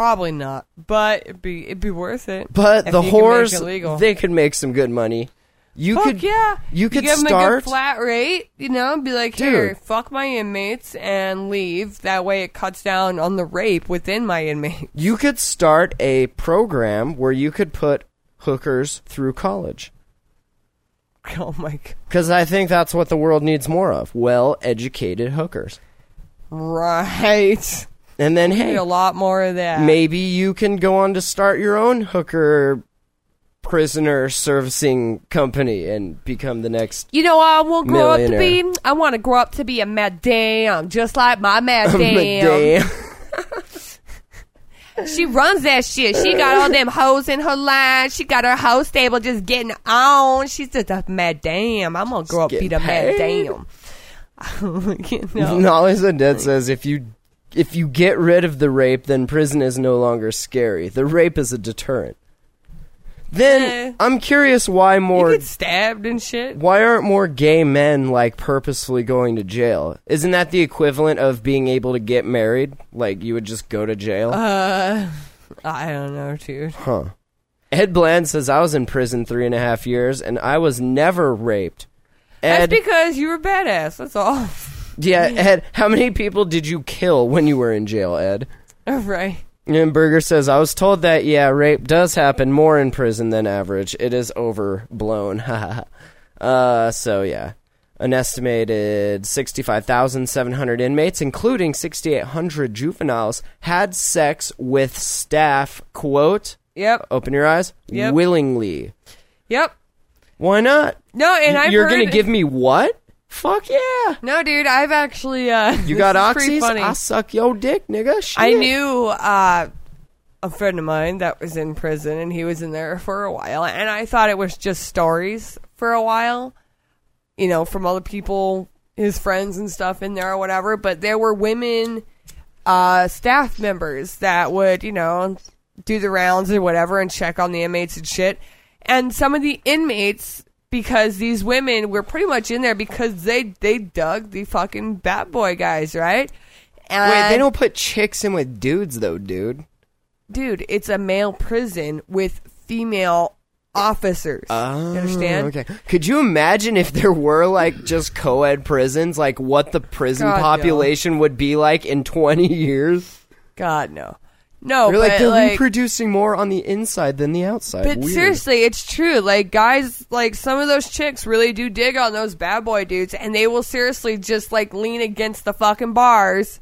Probably not, but it'd be it'd be worth it. But if the you can make whores, it legal. they could make some good money. You Fuck could, yeah. You could give them a start good flat rate, you know, be like, Dude. here, fuck my inmates and leave. That way it cuts down on the rape within my inmate. You could start a program where you could put hookers through college. Oh my god. Because I think that's what the world needs more of. Well-educated hookers. Right. And then, Need hey, a lot more of that. maybe you can go on to start your own hooker prisoner servicing company and become the next You know what I want to grow up to millionaire. be? I want to grow up to be a madame, just like my madame. Madame. She runs that shit. She got all them hoes in her line. She got her hoe stable just getting on. She's just a madame. I'm going to grow up Just be the getting madame. You know? Knowledge Undead says if you if you get rid of the rape, then prison is no longer scary. The rape is a deterrent. Then Eh. I'm curious why You more get stabbed and shit. why aren't more gay men like purposefully going to jail? Isn't that the equivalent of being able to get married? Like you would just go to jail? Uh, I don't know, dude. Huh. Ed Bland says I was in prison three and a half years and I was never raped. That's Ed, because you were badass. That's all. yeah, Ed, how many people did you kill when you were in jail, Ed? Right. And Berger says, I was told that, yeah, rape does happen more in prison than average. It is overblown. uh, so, yeah. An estimated sixty-five thousand seven hundred inmates, including six thousand eight hundred juveniles, had sex with staff, quote, Yep. open your eyes, Yep. willingly. Yep. Why not? No, and I've You're heard... going to give me what? Fuck yeah. No, dude, I've actually... Uh, You this got is pretty oxys? funny. I suck your dick, nigga. Shit. I knew uh, a friend of mine that was in prison, and he was in there for a while, and I thought it was just stories for a while, you know, from other people, his friends and stuff in there or whatever, but there were women uh, staff members that would, you know, do the rounds or whatever and check on the inmates and shit, and some of the inmates... Because these women were pretty much in there because they they dug the fucking bad boy guys, right? And Wait, they don't put chicks in with dudes, though, dude. dude, it's a male prison with female officers. Oh, you understand? Okay. Could you imagine if there were like just co-ed prisons, like what the prison God, no. population would be like in twenty years? God, no. No, You're but like they're like, reproducing more on the inside than the outside. but Weird. seriously, it's true. Like, guys, like, some of those chicks really do dig on those bad boy dudes, and they will seriously just, like, lean against the fucking bars.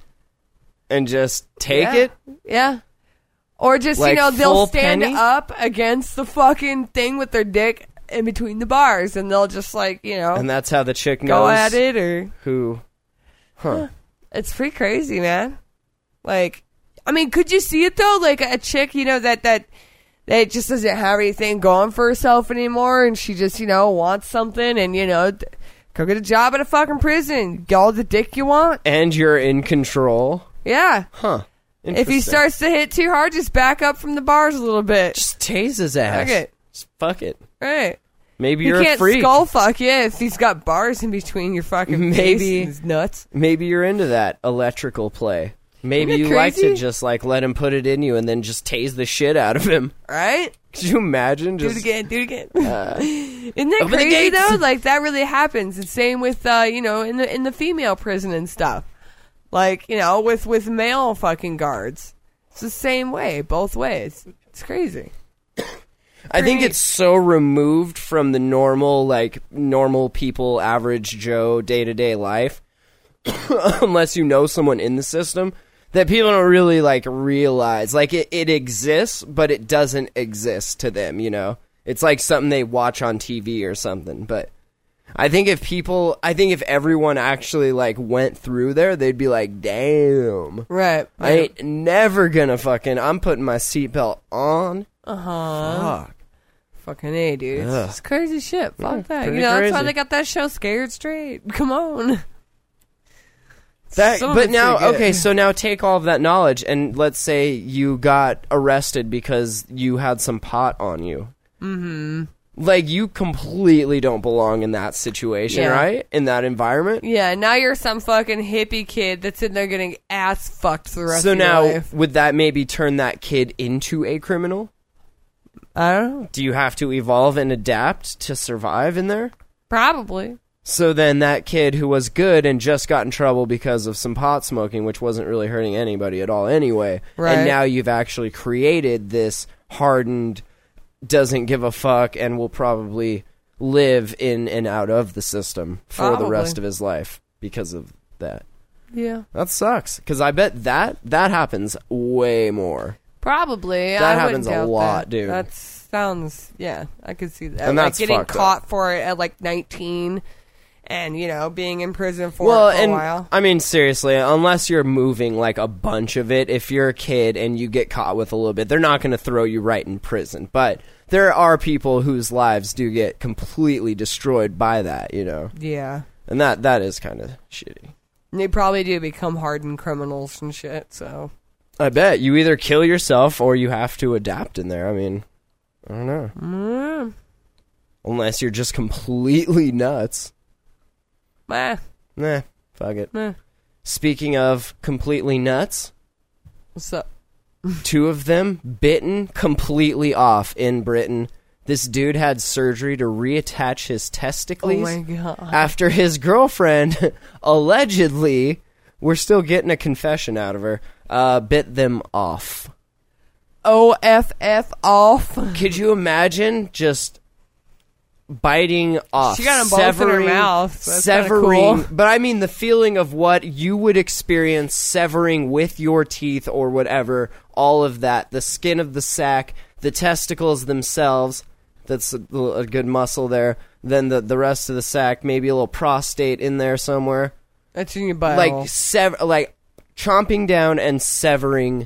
And just take Yeah. it? Yeah. Or just, Like you know, they'll full stand penny? up against the fucking thing with their dick in between the bars, and they'll just, like, you know, And that's how the chick knows go at it, or... who. Huh. It's pretty crazy, man. Like, I mean, could you see it though? Like a chick, you know, that that that just doesn't have anything going for herself anymore, and she just, you know, wants something, and you know, d- go get a job at a fucking prison, get all the dick you want. And you're in control. Yeah. Huh. If he Interesting. starts to hit too hard, just back up from the bars a little bit. Just tase his ass. Fuck it. Just fuck it. Right. Maybe He you're a can't freak. skull fuck you if he's got bars in between your fucking Maybe. face and his nuts. Maybe you're into that electrical play. Maybe Isn't it you like to crazy? just like let him put it in you and then just tase the shit out of him. Right? Could you imagine? Do Just it again, do it again. Isn't that open the crazy gates. though? Like that really happens. And same with uh, you know, in the in the female prison and stuff. Like, you know, with with male fucking guards. It's the same way, both ways. It's crazy. I think Pretty- it's so removed from the normal, like normal people, average Joe, day to day life, unless you know someone in the system, that people don't really like realize. Like it, it exists, but it doesn't exist to them. You know, it's like something they watch on T V or something. But I think if people, I think if everyone actually like went through there, they'd be like, "Damn, Right. I ain't never gonna fucking. I'm putting my seatbelt on." Uh huh. Fuck. Fucking A, dude. It's Ugh. just crazy shit. Fuck Yeah, that. pretty You know, that's why crazy. they got that show Scared Straight. Come on. That, Some of but it's now, pretty good. okay, so now take all of that knowledge, and let's say you got arrested because you had some pot on you. Mm-hmm. Like, you completely don't belong in that situation, Yeah. right? In that environment. Yeah, now you're some fucking hippie kid that's in there getting ass fucked for the rest So of your now, life. would that maybe turn that kid into a criminal? I don't know. Do you have to evolve and adapt to survive in there? Probably. So then that kid who was good and just got in trouble because of some pot smoking, which wasn't really hurting anybody at all anyway, Right. and now you've actually created this hardened, doesn't give a fuck, and will probably live in and out of the system for the Probably. rest of his life because of that. Yeah. That sucks, because I bet that that happens way more. Probably. That I happens wouldn't a doubt lot, that. dude. That sounds, yeah, I could see that. And like that's getting fucked up. caught for it at like nineteen and, you know, being in prison for Well, it for and a while. I mean, seriously, unless you're moving like a bunch of it, if you're a kid and you get caught with a little bit, they're not going to throw you right in prison. But there are people whose lives do get completely destroyed by that, you know, Yeah. and that that is kind of shitty. And they probably do become hardened criminals and shit, so. I bet you either kill yourself or you have to adapt in there. I mean, I don't know, Mm. unless you're just completely nuts. Eh. Nah, fuck it. Eh. Speaking of completely nuts. What's up? Two of them bitten completely off in Britain. This dude had surgery to reattach his testicles Oh my God. after his girlfriend, allegedly, we're still getting a confession out of her, uh, bit them off. O F F off. Could you imagine just biting off? She got 'em both in her severing, mouth, so that's kinda severing, cool. but I mean the feeling of what you would experience severing with your teeth or whatever, all of that, the skin of the sack, the testicles themselves, that's a, a good muscle there, then the, the rest of the sack, maybe a little prostate in there somewhere. That's in your butt. Like, sever, like chomping down and severing.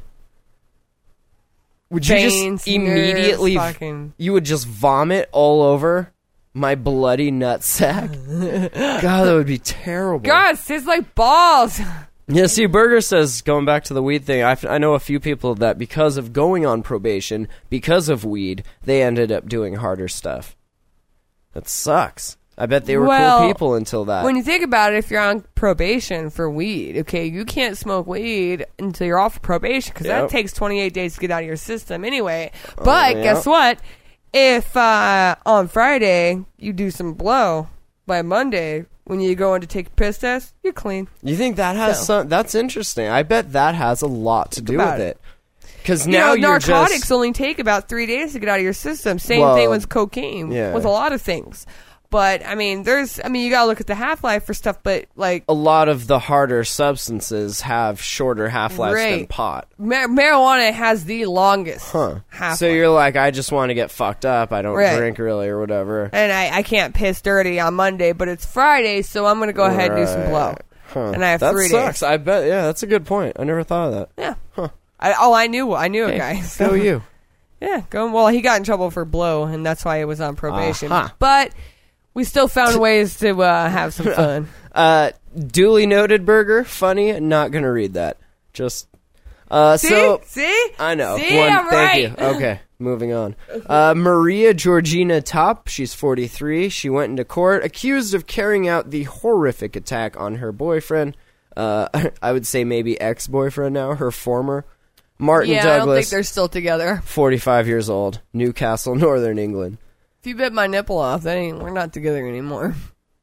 Would you Veins, just immediately, nerves, fucking- you would just vomit all over my bloody nutsack? God, that would be terrible. God, it tastes like balls. Yeah, see, Berger says, going back to the weed thing, I, I know a few people that because of going on probation, because of weed, they ended up doing harder stuff. That sucks. I bet they were Well, cool people until that. When you think about it, if you're on probation for weed, okay, you can't smoke weed until you're off probation because Yep. that takes twenty-eight days to get out of your system anyway. But yeah. guess what? If uh, on Friday you do some blow, by Monday when you go in to take a piss test, you're clean. You think that has So. some? That's interesting. I bet that has a lot to do with about it. Because You now know, you're narcotics just only take about three days to get out of your system. Same Well, thing with cocaine, yeah. with a lot of things. But I mean, there's, I mean, you gotta look at the half life for stuff. But like, a lot of the harder substances have shorter half lives than Right. pot. mar- marijuana has the longest Huh. half. So you're like, I just want to get fucked up. I don't Right. drink really or whatever. and I, I can't piss dirty on Monday, but it's Friday, so I'm gonna go ahead and do some blow. Right. Huh. And I have that three sucks. days. I bet. Yeah, that's a good point. I never thought of that. Yeah. Huh. I, oh, I knew, I knew a Hey, guy. So. Go you. Yeah, go. Well, he got in trouble for blow, and that's why he was on probation. Aha. But we still found ways to uh, have some fun. Uh, duly noted, Burger. Funny. Not gonna read that. Just. Uh, See? so See? I know. See? One, I'm thank right. you. Okay, moving on. Uh, Maria Georgina Top, she's forty-three. She went into court accused of carrying out the horrific attack on her boyfriend. Uh, I would say maybe ex-boyfriend now, her former. Martin Yeah, I don't think Douglas, they're still together. forty-five years old, Newcastle, Northern England. If you bit my nipple off, that ain't. We're not together anymore.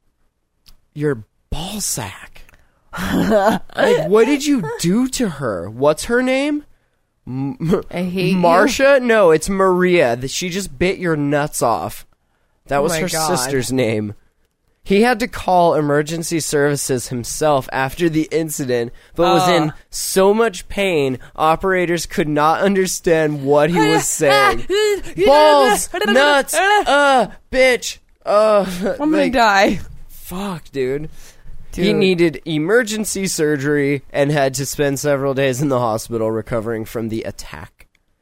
Your ball sack. Like, what did you do to her? What's her name? M- I hate Marsha? No, it's Maria. Th- She just bit your nuts off. That Oh was my her God. sister's name. He had to call emergency services himself after the incident, but was in Uh. so much pain, operators could not understand what he was saying. Balls, nuts, uh, bitch, uh. I'm gonna like, die. fuck, dude. Dude. He needed emergency surgery and had to spend several days in the hospital recovering from the attack.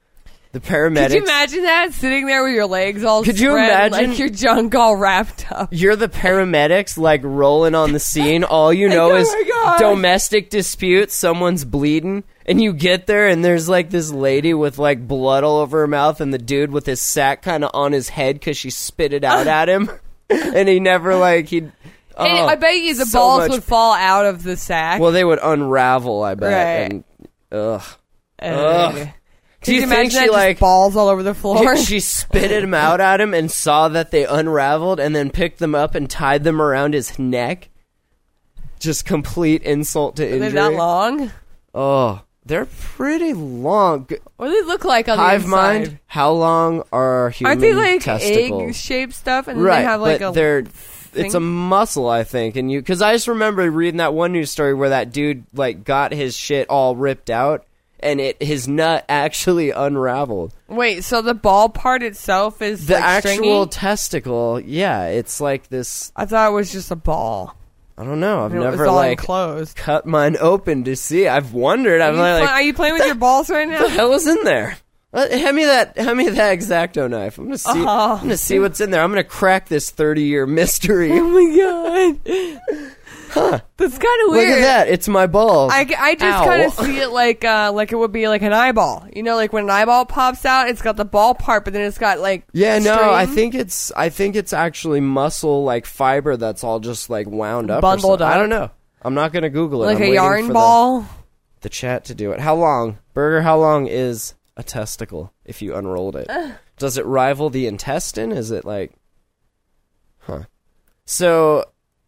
The paramedics. Could you imagine that? Sitting there with your legs all Could spread, you imagine? like your junk all wrapped up. You're the paramedics, like, rolling on the scene. All you know Oh is my God. domestic dispute. Someone's bleeding. And you get there, and there's, like, this lady with, like, blood all over her mouth, and the dude with his sack kind of on his head because she spit it out at him. And he never, like, he'd... Oh, And I bet you the so balls much- would fall out of the sack. Well, they would unravel, I bet. Right. And, ugh. Uh, Ugh. Do Could you you think imagine she, that? Just like... balls all over the floor? She spit them out at him and saw that they unraveled and then picked them up and tied them around his neck. Just complete insult to injury. They're that long? Oh, they're pretty long. What do they look like on Hive the inside? mind, how long are human Aren't they like testicles? egg-shaped stuff? And then Right, they have like but a they're... thing? It's a muscle, I think, and you because I just remember reading that one news story where that dude like got his shit all ripped out, and it his nut actually unraveled. Wait, so the ball part itself is The like actual stringy? testicle, yeah, it's like this. I thought it was just a ball. I don't know. I've It was never all like enclosed. cut mine open to see. I've wondered. Are I'm you, like, pl- are you playing with your balls right now? what the hell is in there? Uh, hand me that. Hand me that X-Acto knife. I'm gonna see. Oh. I'm gonna see what's in there. I'm gonna crack this thirty-year mystery. Oh my god. Huh. That's kind of Look weird. at that. It's my balls. I, I just Ow. kind of see it like uh, like it would be like an eyeball. You know, like when an eyeball pops out, it's got the ball part, but then it's got like Yeah, no, string. I think it's I think it's actually muscle like fiber that's all just like wound up. or Bundled something. I up. don't know. I'm not gonna Google it. like I'm a waiting yarn for ball. The, the chat to do it. How long, Burger? How long is a testicle if you unrolled it? Does it rival the intestine? Is it like, huh? So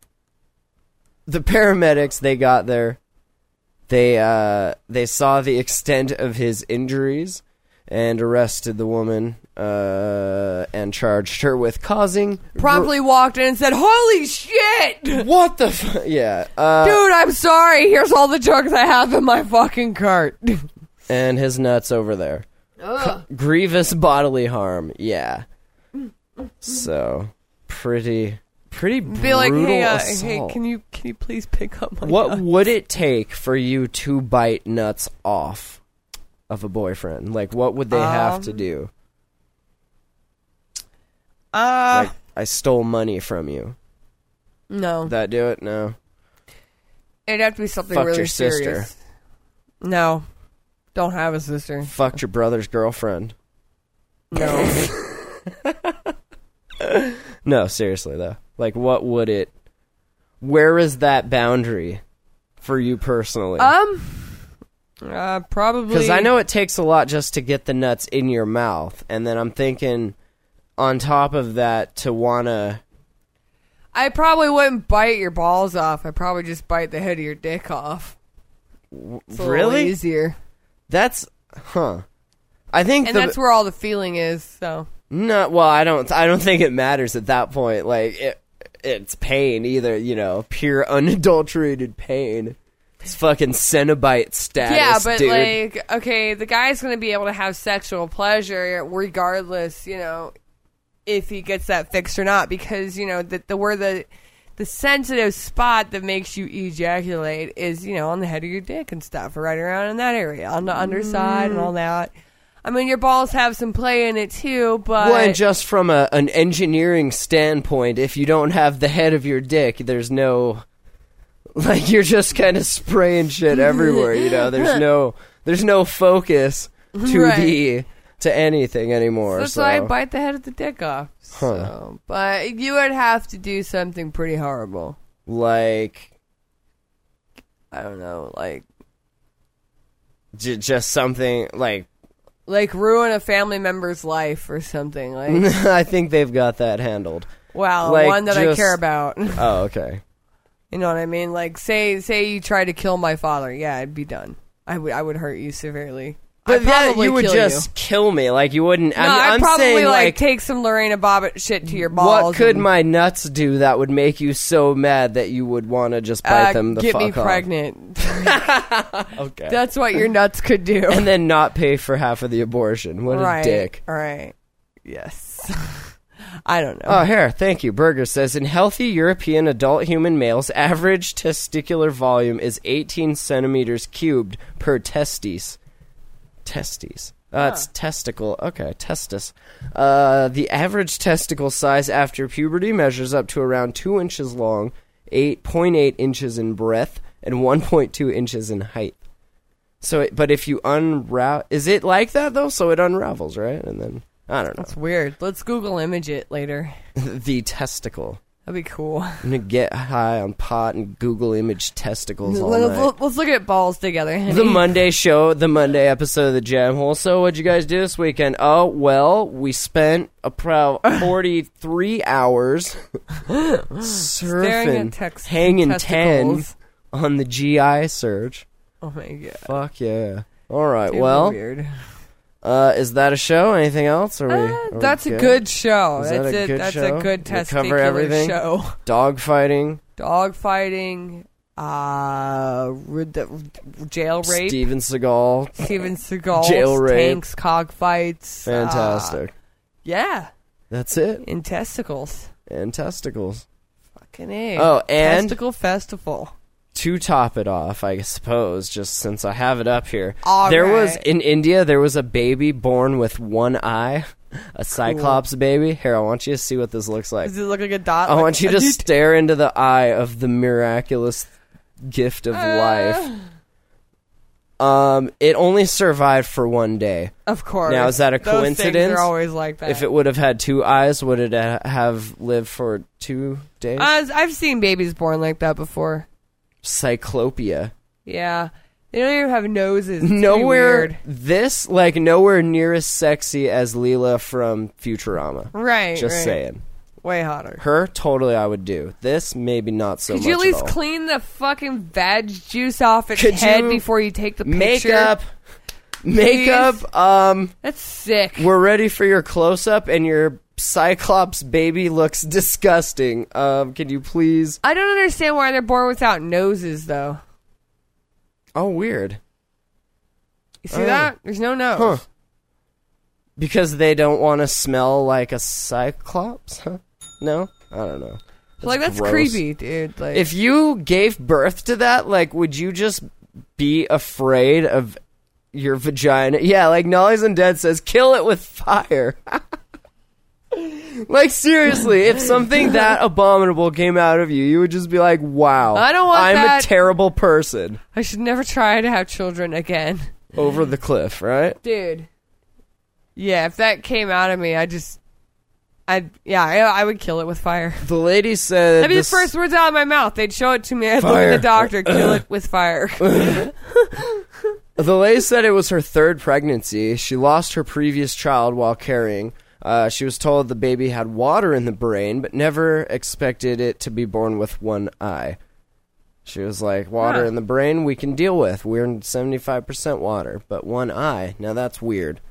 the paramedics, they got there. They uh they saw the extent of his injuries and arrested the woman uh, and charged her with causing... Promptly walked in and said, "Holy shit! What the f... Yeah. Uh, Dude, I'm sorry. Here's all the drugs I have in my fucking cart." and his nuts over there. Ugh. Grievous bodily harm. Yeah. So, pretty... Pretty brutal Be like, hey, uh, hey, assault. can you can you please pick up my What nuts? would it take for you to bite nuts off of a boyfriend? Like, what would they have Um, to do? Uh, Like, I stole money from you. no. Would that do it? No. It'd have to be something Fucked really your sister. serious. No. Don't have a sister. Fucked your brother's girlfriend. No. No, seriously, though. Like, what would it... Where is that boundary for you personally? um, uh, probably... Because I know it takes a lot just to get the nuts in your mouth. And then I'm thinking, on top of that, to want to... I probably wouldn't bite your balls off. I'd probably just bite the head of your dick off. It's a little Really? easier. That's... Huh. I think And the... that's where all the feeling is, so... No, well, I don't. I don't think it matters at that point. Like it, it's pain, either you know, pure unadulterated pain. It's fucking Cenobite status. Yeah, but dude. like, okay, the guy's going to be able to have sexual pleasure regardless, you know, if he gets that fixed or not, because you know the the where the the sensitive spot that makes you ejaculate is, you know, on the head of your dick and stuff, right around in that area, on the underside and all that. I mean, your balls have some play in it too, but well, and just from a, an engineering standpoint, if you don't have the head of your dick, there's no, like, you're just kind of spraying shit everywhere. You know, there's no, there's no focus to Right. the to anything anymore. that's so why I bite the head of the dick off. Huh. So, but you would have to do something pretty horrible. like. I don't know, like J- just something like like ruin a family member's life or something. Like, I think they've got that handled. wow, Like, one that I just- care about. Oh, okay. You know what I mean? Like, say say you tried to kill my father, yeah, I'd be done. I would I would hurt you severely. But I'd that probably you would kill just you. kill me. Like you wouldn't. No, I'm, I'd I'm probably saying like, like, take some Lorena Bobbitt shit to your balls. what could and, my nuts do that would make you so mad that you would want to just bite uh, them the get fuck me off? pregnant? Okay. That's what your nuts could do. And then not pay for half of the abortion. What right, a dick. All right. Yes. I don't know. Oh, here, thank you. Burger says, in healthy European adult human males, average testicular volume is eighteen centimeters cubed per testes. Testes. Uh, it's testicle. Okay, testis. Uh, the average testicle size after puberty measures up to around two inches long, eight point eight inches in breadth, and one point two inches in height. So, it, but if you unravel, is it like that though? So it unravels, right? And then I don't know. That's weird. Let's Google image it later. The testicle. That'd be cool. I'm gonna get high on pot and Google image testicles all Let's, night. let's look at balls together. honey. The Monday show, the Monday episode of the Jam Hole. So, what'd you guys do this weekend? Oh, well, we spent about forty-three hours Staring surfing, at tex- hanging ten testicles. on the G I search. Oh my god. Fuck yeah! All right, Dude, well, weird. uh, is that a show? Anything else? Are we? Uh, are we that's a good show. Is that's that a it. good that's show? a good We cover testicular everything? show. Dog fighting, Dog fighting, uh, rid- jail rape, Steven Seagal, Steven Seagal, Jail rape. tanks, cockfights. uh, fantastic. yeah, That's it. in testicles. And testicles. Fucking A. Oh, and- Testicle Festival. To top it off, I suppose, just since I have it up here, All there right. was in India there was a baby born with one eye, a cyclops baby. Here, I want you to see what this looks like. Does it look like a dot? I like want you a to dot? stare into the eye of the miraculous gift of life. Um, it only survived for one day. Of course. Now, is that a Those things coincidence? are always like that. If it would have had two eyes, would it uh, have lived for two days? Uh, I've seen babies born like that before. Cyclopia. Yeah. They don't even have noses. It's pretty Nowhere weird. this like nowhere near as sexy as Leela from Futurama. Right. Just right. saying. Way hotter. Her totally I would do. This maybe not so Could much. you at least all. clean the fucking veg juice off its Could head you before you take the picture? makeup? Makeup. Um, That's sick. we're ready for your close up, and your Cyclops baby looks disgusting. Um, can you please? I don't understand why they're born without noses, though. Oh, weird. You see Oh. that? There's no nose. Huh. Because they don't want to smell like a Cyclops? Huh? No? I don't know. like, that's gross. creepy, dude. Like, If you gave birth to that, like, would you just be afraid of your vagina? Yeah, like Nolly's Undead says, kill it with fire. Like, seriously, if something that abominable came out of you, you would just be like, wow, I don't want I'm that. a terrible person. I should never try to have children again. Over the cliff, right? Dude. Yeah, if that came out of me, I just... I'd... Yeah, I, I would kill it with fire. The lady said... That'd be this- the first words out of my mouth. They'd show it to me. I'd look Fire. at the doctor, kill it with fire. The lady said it was her third pregnancy. She lost her previous child while carrying. Uh, she was told the baby had water in the brain, but never expected it to be born with one eye. She was like, water Huh. in the brain we can deal with. We're seventy-five percent water, but one eye. Now that's weird.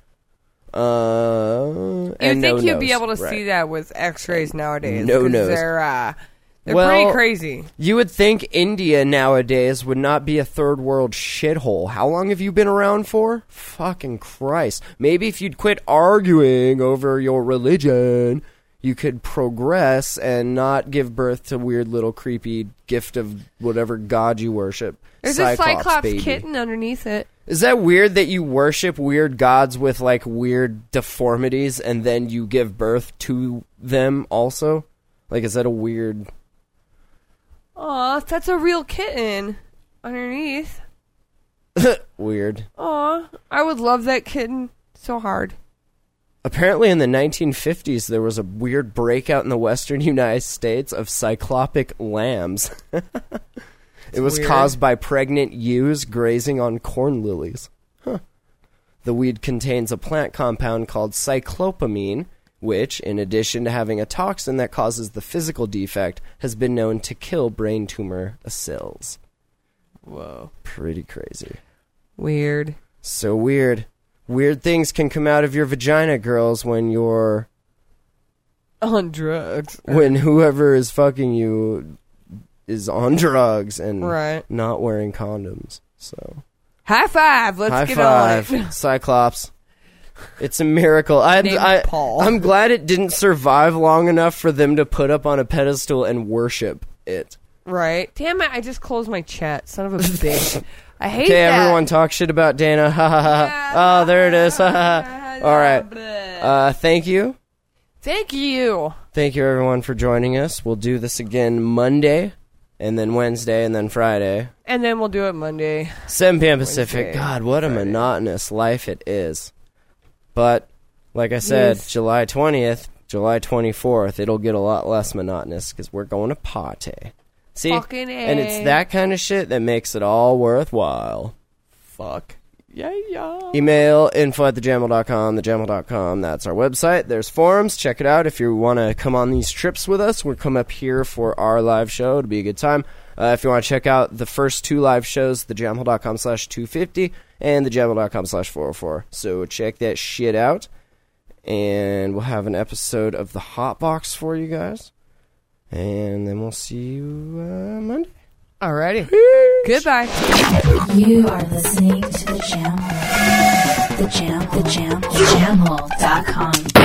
Uh, You'd and think no you'd be nose. able to Right. see that with x-rays nowadays. No 'cause nose. They're, uh, they're Well, pretty crazy. You would think India nowadays would not be a third world shithole. How long have you been around for? Fucking Christ. Maybe if you'd quit arguing over your religion, you could progress and not give birth to weird little creepy gift of whatever god you worship. There's Cyclops a Cyclops baby. kitten underneath it. Is that weird that you worship weird gods with like weird deformities and then you give birth to them also? Like, is that a weird... Aw, that's a real kitten underneath. weird. Aw, I would love that kitten so hard. Apparently in the nineteen fifties, there was a weird breakout in the western United States of cyclopic lambs. It was weird. caused by pregnant ewes grazing on corn lilies. Huh. The weed contains a plant compound called cyclopamine, which, in addition to having a toxin that causes the physical defect, has been known to kill brain tumor cells. Whoa. Pretty crazy. Weird. So weird. Weird things can come out of your vagina, girls, when you're... On drugs. when whoever is fucking you is on drugs and Right. not wearing condoms. So High five. Let's high get five, on it. Cyclops. It's a miracle. I, Named I, Paul. I'm glad it didn't survive long enough for them to put up on a pedestal and worship it. Right. Damn it, I just closed my chat. Son of a bitch. I hate Okay, that. everyone talk shit about Dana. Ha ha ha. Oh, there it is. Ha ha ha. All right. Uh, thank you. Thank you. Thank you, everyone, for joining us. We'll do this again Monday, and then Wednesday, and then Friday. And then we'll do it Monday. seven p.m. Pacific. Wednesday, God, what a Friday. monotonous life it is. But, like I said, Yes. July twentieth, July twenty-fourth, it'll get a lot less monotonous because we're going to party. See? Fucking A. And it's that kind of shit that makes it all worthwhile. Fuck. Yeah, yeah. Email info at thejamel dot com, thejamel dot com. That's our website. There's forums. Check it out if you want to come on these trips with us. We'll come up here for our live show. It'll be a good time. Uh, if you want to check out the first two live shows, thejamel dot com slash two fifty and thejamel dot com slash four oh four. So check that shit out. And we'll have an episode of the Hot Box for you guys. And then we'll see you uh, Monday. Alrighty. Goodbye. You are listening to the Jam Hole. The Jam, the Jam, the Jam Hole dot com.